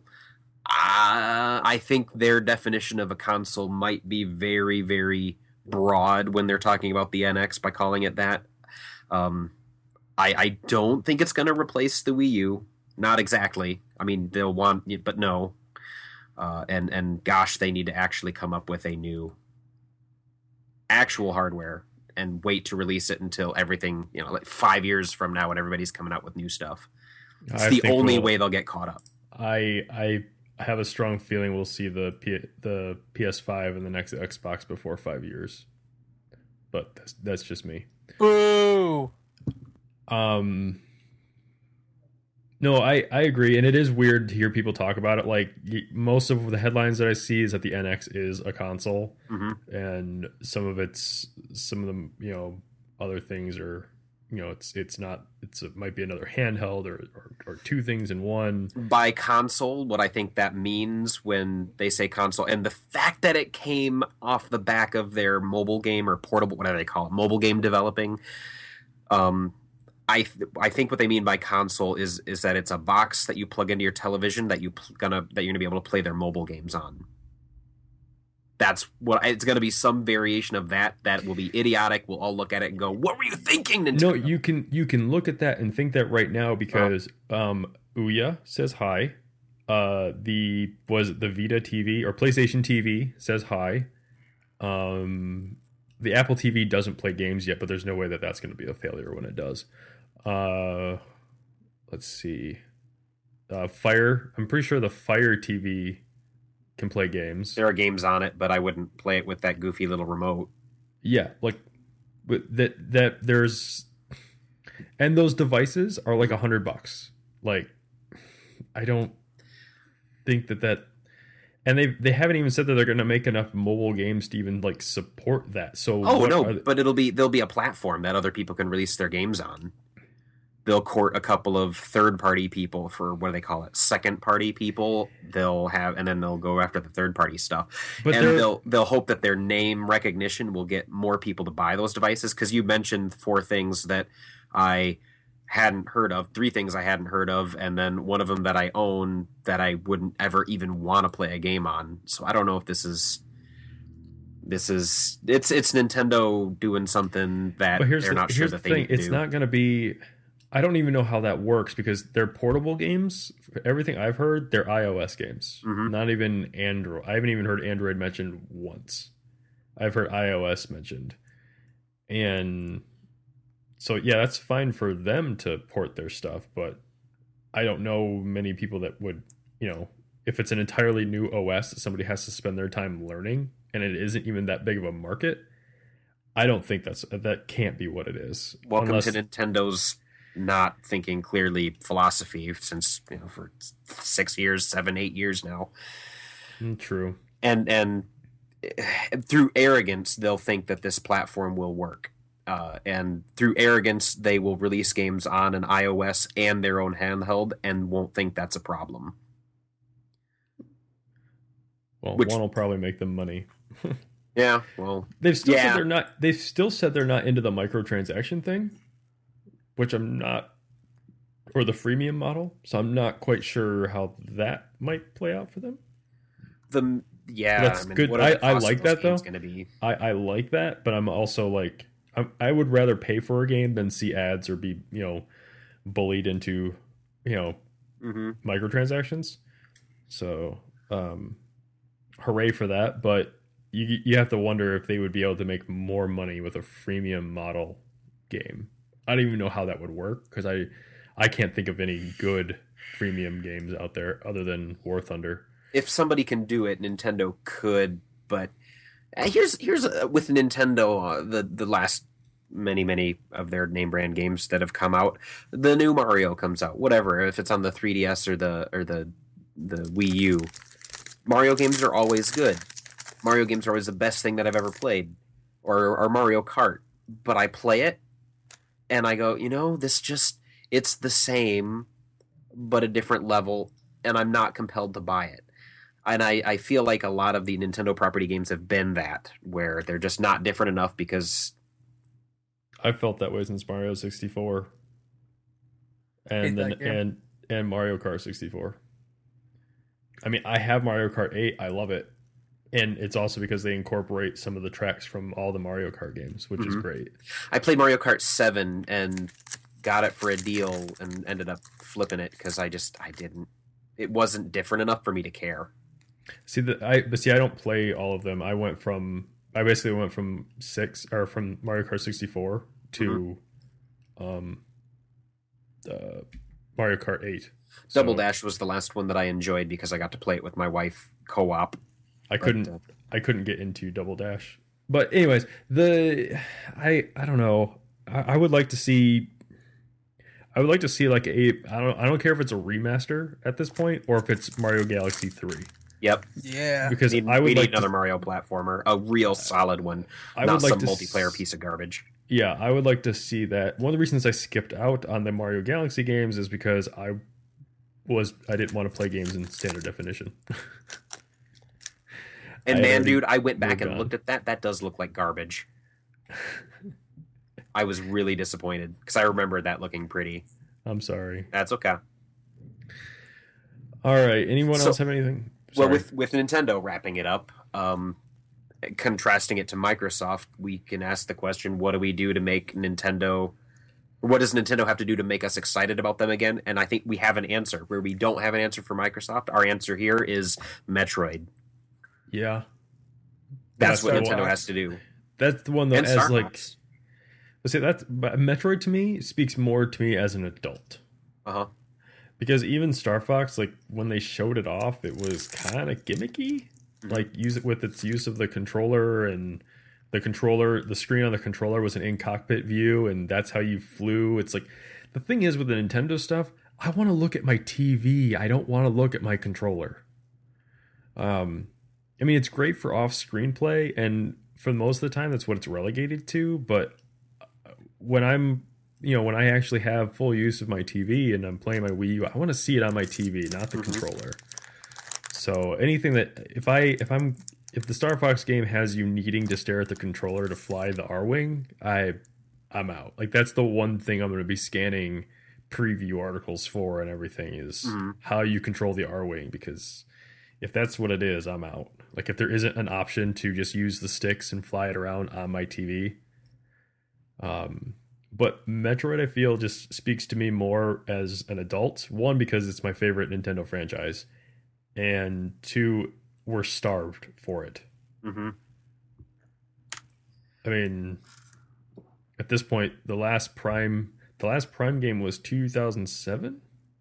Uh, I think their definition of a console might be very, very broad when they're talking about the N X by calling it that. Um, I, I don't think it's going to replace the Wii U. Not exactly. I mean, they'll want, but no. Uh, and and gosh, they need to actually come up with a new actual hardware and wait to release it until everything, you know, like five years from now when everybody's coming out with new stuff. It's I the think only we'll- way they'll get caught up. I I have a strong feeling we'll see the P, the P S five and the next Xbox before five years. But that's that's just me. Boo! Um, no, I, I agree, and it is weird to hear people talk about it. Like y- most of the headlines that I see is that the N X is a console, Mm-hmm. and some of it's some of them, you know, other things are, you know, it's it's not it's it might be another handheld or, or or two things in one. By console, what I think that means when they say console, and the fact that it came off the back of their mobile game or portable, whatever they call it, mobile game developing. Um, I th- I think what they mean by console is is that it's a box that you plug into your television that you pl- gonna that you're gonna be able to play their mobile games on. That's what it's gonna be. Some variation of that that will be idiotic. We'll all look at it and go, "What were you thinking, Nintendo?" No, you can you can look at that and think that right now because um, Ouya says hi. Uh, the was it the Vita T V or PlayStation T V says hi. Um, the Apple T V doesn't play games yet, but there's no way that that's going to be a failure when it does. Uh, let's see. Uh, Fire. I'm pretty sure the Fire T V can play games. There are games on it, but I wouldn't play it with that goofy little remote. Yeah, like but that that there's and those devices are like a hundred bucks. Like, I don't think that that, and they they haven't even said that they're going to make enough mobile games to even like support that. So oh no, they, but it'll be there'll be a platform that other people can release their games on. They'll court a couple of third-party people for what do they call it? Second-party people. They'll have, and then they'll go after the third-party stuff. But and they'll they'll hope that their name recognition will get more people to buy those devices. Because you mentioned four things that I hadn't heard of, three things I hadn't heard of, and then one of them that I own that I wouldn't ever even want to play a game on. So I don't know if this is. This is it's it's Nintendo doing something that but here's they're the, not here's sure the that they thing. need to It's do. not going to be. I don't even know how that works because they're portable games. Everything I've heard, they're iOS games, Mhm. not even Android. I haven't even heard Android mentioned once. I've heard iOS mentioned, and so yeah, that's fine for them to port their stuff. But I don't know many people that would, you know, if it's an entirely new O S that somebody has to spend their time learning, and it isn't even that big of a market. I don't think that's that can't be what it is. Welcome Unless, to Nintendo's not thinking clearly philosophy since you know for six years, seven, eight years now, Mm, True. and and eh, through arrogance they'll think that this platform will work, uh, and through arrogance they will release games on an iOS and their own handheld and won't think that's a problem. Well, Which- one will probably make them money. Yeah, well, They've still Yeah. said they're not. They've still said they're not into the microtransaction thing, which I'm not, or the freemium model. So I'm not quite sure how that might play out for them. the yeah, That's I mean, good. what are the I- I costs of like those that, though. games Gonna be I, I like that, but I'm also like, I, I would rather pay for a game than see ads or be, you know, bullied into, you know, hmm microtransactions. So, um, hooray for that. But you you have to wonder if they would be able to make more money with a freemium model game. I don't even know how that would work because I I can't think of any good freemium games out there other than War Thunder. If somebody can do it, Nintendo could. But uh, here's here's uh, with Nintendo uh, the the last many many of their name brand games that have come out. The new Mario comes out, whatever. If it's on the three D S or the or the the Wii U, Mario games are always good. Mario games are always the best thing that I've ever played, or or Mario Kart. But I play it, and I go, you know, this just it's the same, but a different level, and I'm not compelled to buy it. And I, I feel like a lot of the Nintendo property games have been that, where they're just not different enough because I felt that way since Mario sixty-four, Hate and then that game. and and Mario Kart sixty-four. I mean, I have Mario Kart eight. I love it, and it's also because they incorporate some of the tracks from all the Mario Kart games, which is Mhm. great. I played Mario Kart seven and got it for a deal and ended up flipping it because I just I didn't it wasn't different enough for me to care. See the I but see I don't play all of them. I went from I basically went from six or from Mario Kart sixty-four to um uh Mario Kart eight. So Double Dash was the last one that I enjoyed because I got to play it with my wife co-op. I But, couldn't uh, I couldn't get into Double Dash. But anyways, the I I don't know. I, I would like to see I would like to see like a I don't I don't care if it's a remaster at this point or if it's Mario Galaxy three. Yep, Yeah. Because we need, I we would need like another to, Mario platformer, a real solid one, I not would like some to multiplayer s- piece of garbage. Yeah, I would like to see that. One of the reasons I skipped out on the Mario Galaxy games is because I was I didn't want to play games in standard definition. And I man, already dude, I went back moved and on. looked at that. That does look like garbage. I was really disappointed because I remember that looking pretty. I'm sorry. That's okay. All right. Anyone So- else have anything? Well, Sorry. with with Nintendo wrapping it up, um, contrasting it to Microsoft, we can ask the question: what do we do to make Nintendo? What does Nintendo have to do to make us excited about them again? And I think we have an answer. Where we don't have an answer for Microsoft, our answer here is Metroid. yeah. That's, what what- Nintendo has to do. that's the one that And as Star like Fox. let's say that's but Metroid to me speaks more to me as an adult. Uh-huh. Because even Star Fox, like when they showed it off, it was kind of gimmicky. Mhm. Like use it with its use of the controller, and the controller, the screen on the controller was an in cockpit view, and that's how you flew. It's like the thing is with the Nintendo stuff, I want to look at my T V. I don't want to look at my controller. Um, I mean, it's great for off screen play, and for most of the time, that's what it's relegated to. But when I'm you know, when I actually have full use of my T V and I'm playing my Wii U, I want to see it on my T V, not the Mhm. controller. So anything that if I if I'm if the Star Fox game has you needing to stare at the controller to fly the R-Wing, I I'm out. Like that's the one thing I'm going to be scanning preview articles for and everything is Mhm. how you control the R-Wing, because if that's what it is, I'm out. Like if there isn't an option to just use the sticks and fly it around on my T V. Um But Metroid, I feel, just speaks to me more as an adult. One, because it's my favorite Nintendo franchise. And two, we're starved for it. Mm-hmm. I mean, at this point, the last Prime, the last Prime game was two thousand seven?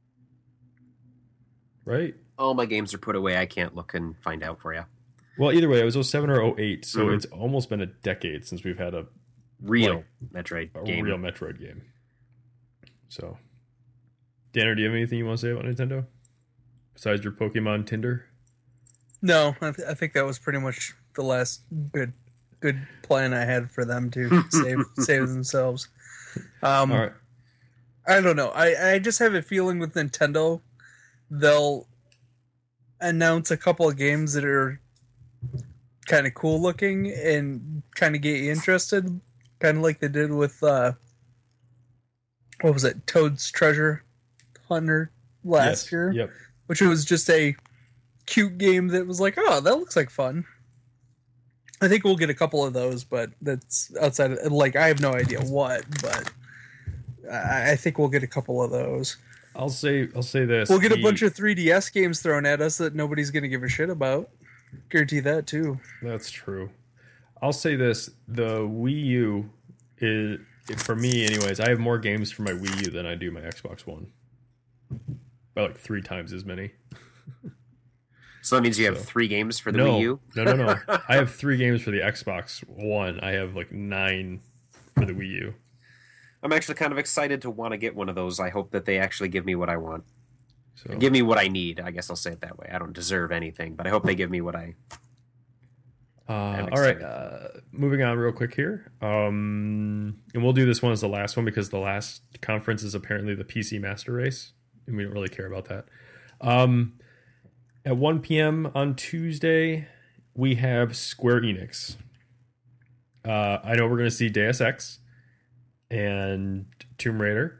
Right? All my games are put away. I can't look and find out for you. Well, either way, it was oh seven or oh eight. So Mhm. it's almost been a decade since we've had a, Real Like, Metroid a game. real Metroid game. So, Danner, do you have anything you want to say about Nintendo? Besides your Pokemon Tinder? No, I, th- I think that was pretty much the last good good plan I had for them to save save themselves. Um, All right. I don't know. I, I just have a feeling with Nintendo, they'll announce a couple of games that are kind of cool looking and kind of get you interested, kind of like they did with uh, what was it, Toad's Treasure Hunter last Yes. year, Yep. which was just a cute game that was like, oh, that looks like fun. I think we'll get a couple of those, but that's outside of, like, I have no idea what, but I I think we'll get a couple of those. I'll say I'll say this. We'll get a the- bunch of three D S games thrown at us that nobody's going to give a shit about. Guarantee that, too. That's true. I'll say this: the Wii U is, for me, anyways. I have more games for my Wii U than I do my Xbox One, by like three times as many. So that means you have So- three games for the no, Wii U? no, no, no. I have three games for the Xbox One. I have like nine for the Wii U. I'm actually kind of excited to want to get one of those. I hope that they actually give me what I want. So Give me what I need. I guess I'll say it that way. I don't deserve anything, but I hope they give me what I... Uh, I'm all right, excited. uh, moving on real quick here. Um, and we'll do this one as the last one because the last conference is apparently the P C Master Race, and we don't really care about that. Um, at one p.m. on Tuesday, we have Square Enix. Uh, I know we're going to see Deus Ex and Tomb Raider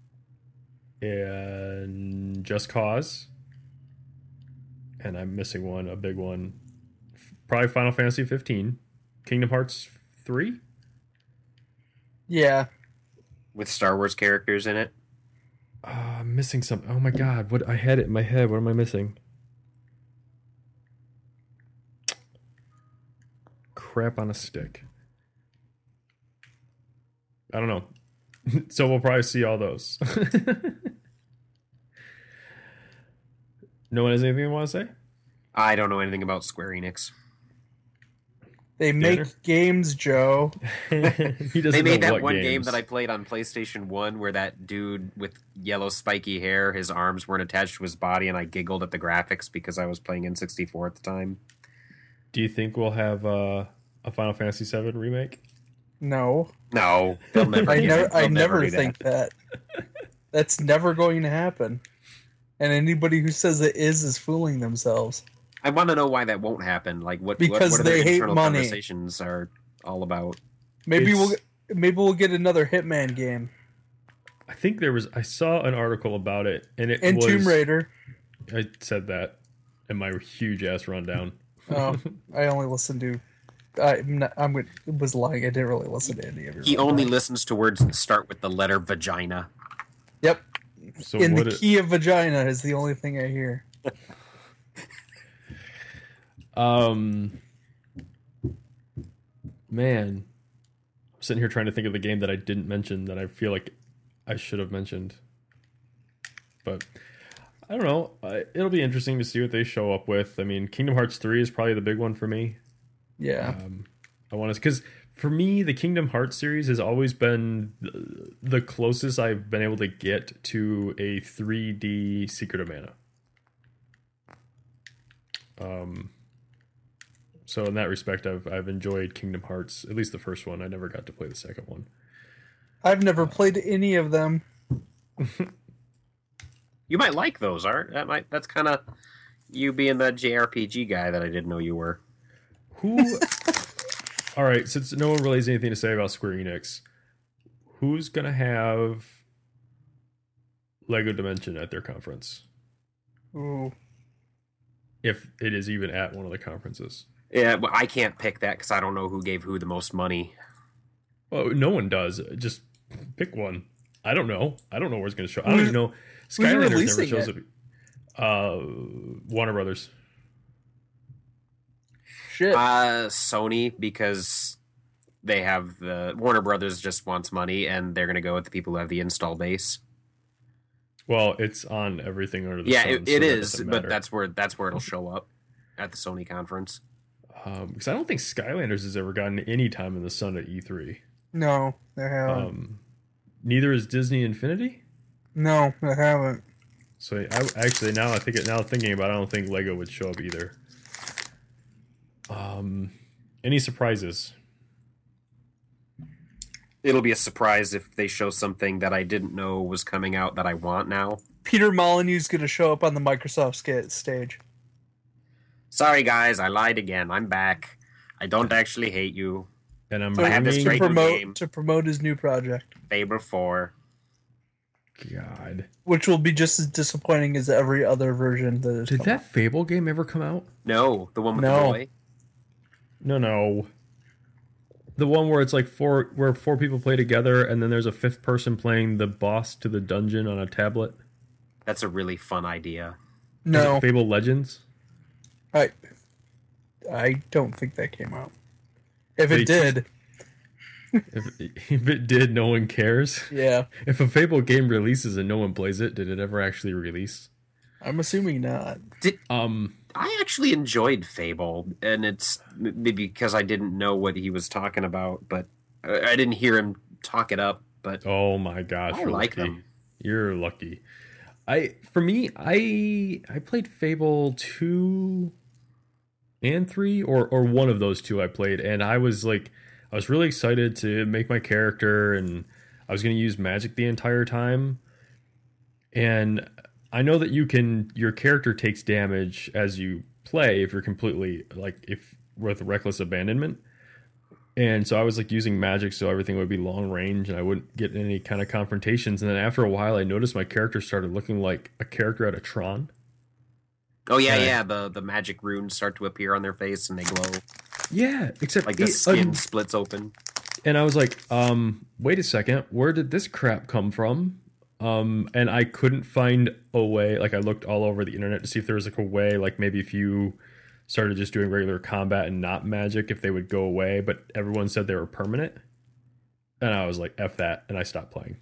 and Just Cause. And I'm missing one, a big one. Probably Final Fantasy fifteen, Kingdom Hearts three. Yeah. With Star Wars characters in it. Uh, I'm missing something. Oh my god, what I had it in my head. What am I missing? Crap on a stick. I don't know. So we'll probably see all those. No one has anything you want to say? I don't know anything about Square Enix. They make Dinner? games, Joe. He doesn't They made know that what one game games. that I played on PlayStation one where that dude with yellow spiky hair, his arms weren't attached to his body, and I giggled at the graphics because I was playing N sixty-four at the time. Do you think we'll have uh, a Final Fantasy seven remake? No. No, they'll never. I do- never I they'll never do think that. That's never going to happen. And anybody who says it is is fooling themselves. I want to know why that won't happen. Like what? what, Because what are they their hate internal money. conversations are all about? Maybe It's- we'll maybe we'll get another Hitman game. I think there was. I saw an article about it, and it And was. Tomb Raider. I said that in my huge ass rundown. Oh, I only listened to. I'm not, I'm gonna- was lying. I didn't really listen to any of your. He only rundown. listens to words that start with the letter vagina. Yep. So In what? the it- key of vagina is the only thing I hear. um, man, I'm sitting here trying to think of the game that I didn't mention that I feel like I should have mentioned. But I don't know. Uh, it'll be interesting to see what they show up with. I mean, Kingdom Hearts three is probably the big one for me. Yeah. Um, I want to, because for me, the Kingdom Hearts series has always been the, the closest I've been able to get to a three D Secret of Mana. Um, so in that respect, I've I've enjoyed Kingdom Hearts, at least the first one. I never got to play the second one. I've never played any of them. You might like those, Art. That might that's kind of you being the J R P G guy that I didn't know you were. Who? All right, since no one really has anything to say about Square Enix, who's gonna have Lego Dimension at their conference? Ooh. If it is even at one of the conferences. Yeah, but I can't pick that because I don't know who gave who the most money. Well, no one does. Just pick one. I don't know. I don't know where it's going to show. I don't even know. Skylanders never shows it? up. Uh, Warner Brothers. Shit. Uh, Sony, because they have the Warner Brothers just wants money, and they're going to go with the people who have the install base. Well, it's on everything under the Yeah, sun. it, it so is, that but that's where that's where it'll show up at the Sony conference. Um, because I don't think Skylanders has ever gotten any time in the sun at E three. No, they haven't. Um, neither is Disney Infinity. No, they haven't. So I actually now I think it now thinking about it, I don't think Lego would show up either. Um, any surprises? It'll be a surprise if they show something that I didn't know was coming out that I want now. Peter Molyneux's going to show up on the Microsoft ska- stage. Sorry, guys, I lied again. I'm back. I don't actually hate you. And I'm I have this bringing- great new promote game. to promote his new project, Fable four. God. which will be just as disappointing as every other version that is. Did that Fable game ever come out? No, the one with No. the boy. No, no. The one where it's like four, where four people play together, and then there's a fifth person playing the boss to the dungeon on a tablet. That's a really fun idea. Is No, it Fable Legends. I, I don't think that came out. If They it did, If, if it did, no one cares. yeah, If a Fable game releases and no one plays it, did it ever actually release? I'm assuming not. Um, I actually enjoyed Fable, and it's maybe because I didn't know what he was talking about, but I I didn't hear him talk it up. But oh my gosh, I you're like lucky. them. You're lucky. I for me, I I played Fable two and three, or or one of those two I played, and I was like, I was really excited to make my character, and I was going to use magic the entire time. And I know that you can, your character takes damage as you play if you're completely like if with reckless abandonment. And so I was like using magic so everything would be long range and I wouldn't get any kind of confrontations. And then after a while, I noticed my character started looking like a character out of Tron. oh yeah, Okay. yeah, the the magic runes start to appear on their face and they glow, Yeah, except like the it- skin um, splits open. and I was like, um, wait a second, where did this crap come from? Um, and I couldn't find a way. Like I looked all over the internet to see if there was like a way, like maybe if you started just doing regular combat and not magic, if they would go away. But everyone said they were permanent, and I was like, "F that," and I stopped playing.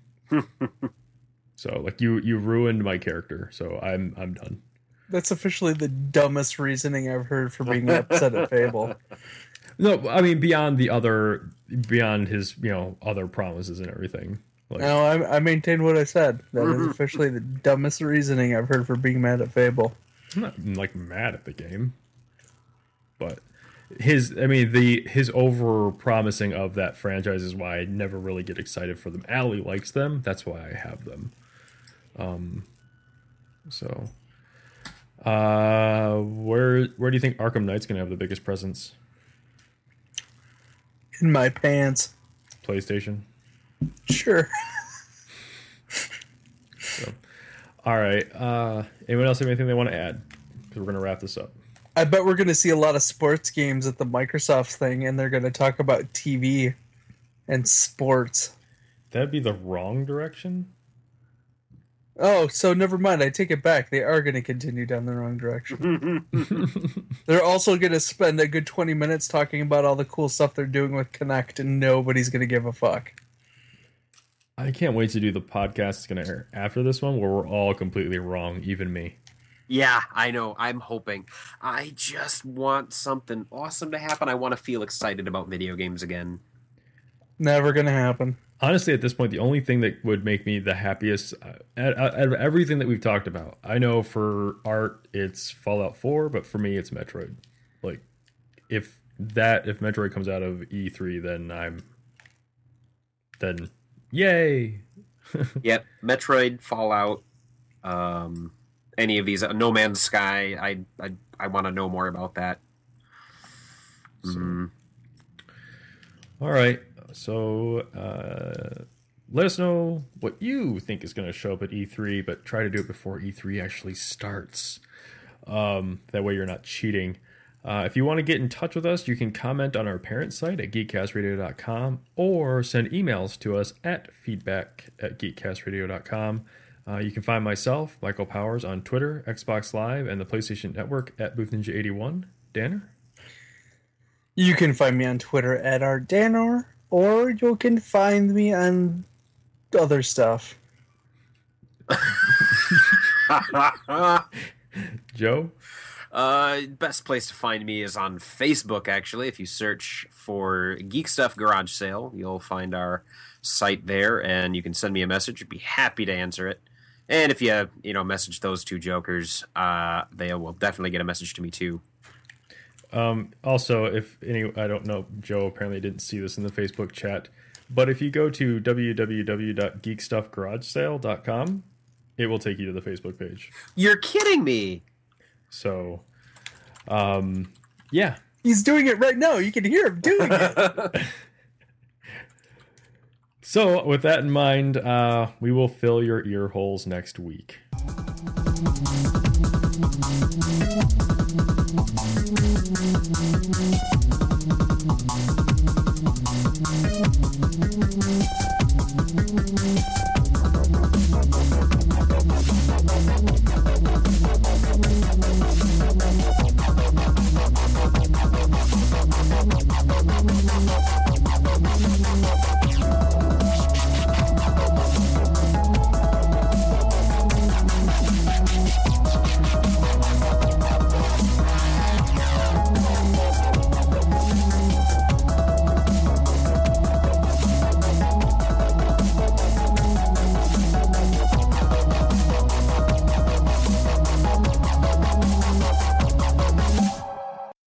So like you you ruined my character, so I'm I'm done. That's officially the dumbest reasoning I've heard for being upset at Fable. No, I mean beyond the other, beyond his you know other promises and everything. Like, No, I, I maintain what I said. That is officially the dumbest reasoning I've heard for being mad at Fable. I'm not like mad at the game, but his I mean the his over promising of that franchise is why I never really get excited for them. Allie likes them, that's why I have them. Um, so, uh, where where do you think Arkham Knight's gonna have the biggest presence? In my pants. PlayStation. Sure. So, all right. Uh, anyone else have anything they want to add? Because we're gonna wrap this up. I bet we're going to see a lot of sports games at the Microsoft thing, and they're going to talk about T V and sports. That'd be the wrong direction. Oh, so never mind. I take it back. They are going to continue down the wrong direction. They're also going to spend a good twenty minutes talking about all the cool stuff they're doing with Kinect, and nobody's going to give a fuck. I can't wait to do the podcast that's going to air after this one, where we're all completely wrong, even me. Yeah, I know. I'm hoping. I just want something awesome to happen. I want to feel excited about video games again. Never going to happen. Honestly, at this point, the only thing that would make me the happiest uh, out out of everything that we've talked about, I know for Art it's Fallout four, but for me it's Metroid. Like, if that if Metroid comes out of E three, then I'm then yay. Yep, Metroid, Fallout, um, any of these, uh, No Man's Sky. I I I want to know more about that. Mm. All right. So uh, let us know what you think is going to show up at E three, but try to do it before E three actually starts. Um, that way you're not cheating. Uh, if you want to get in touch with us, you can comment on our parent site at geekcast radio dot com or send emails to us at feedback at geekcast radio dot com. Uh, you can find myself, Michael Powers, on Twitter, Xbox Live, and the PlayStation Network at Booth Ninja eighty-one. Danner? You can find me on Twitter at ardanor, or you can find me on other stuff. Joe? Uh, best place to find me is on Facebook, actually. If you search for Geek Stuff Garage Sale, you'll find our site there, and you can send me a message. I'd be happy to answer it. And if you, you know, message those two jokers, uh, they will definitely get a message to me, too. Um, also, if any, I don't know, Joe apparently didn't see this in the Facebook chat, but if you go to w w w dot geek stuff garage sale dot com, it will take you to the Facebook page. You're kidding me! So, um, yeah. He's doing it right now. You can hear him doing it. So, with that in mind, uh, we will fill your ear holes next week.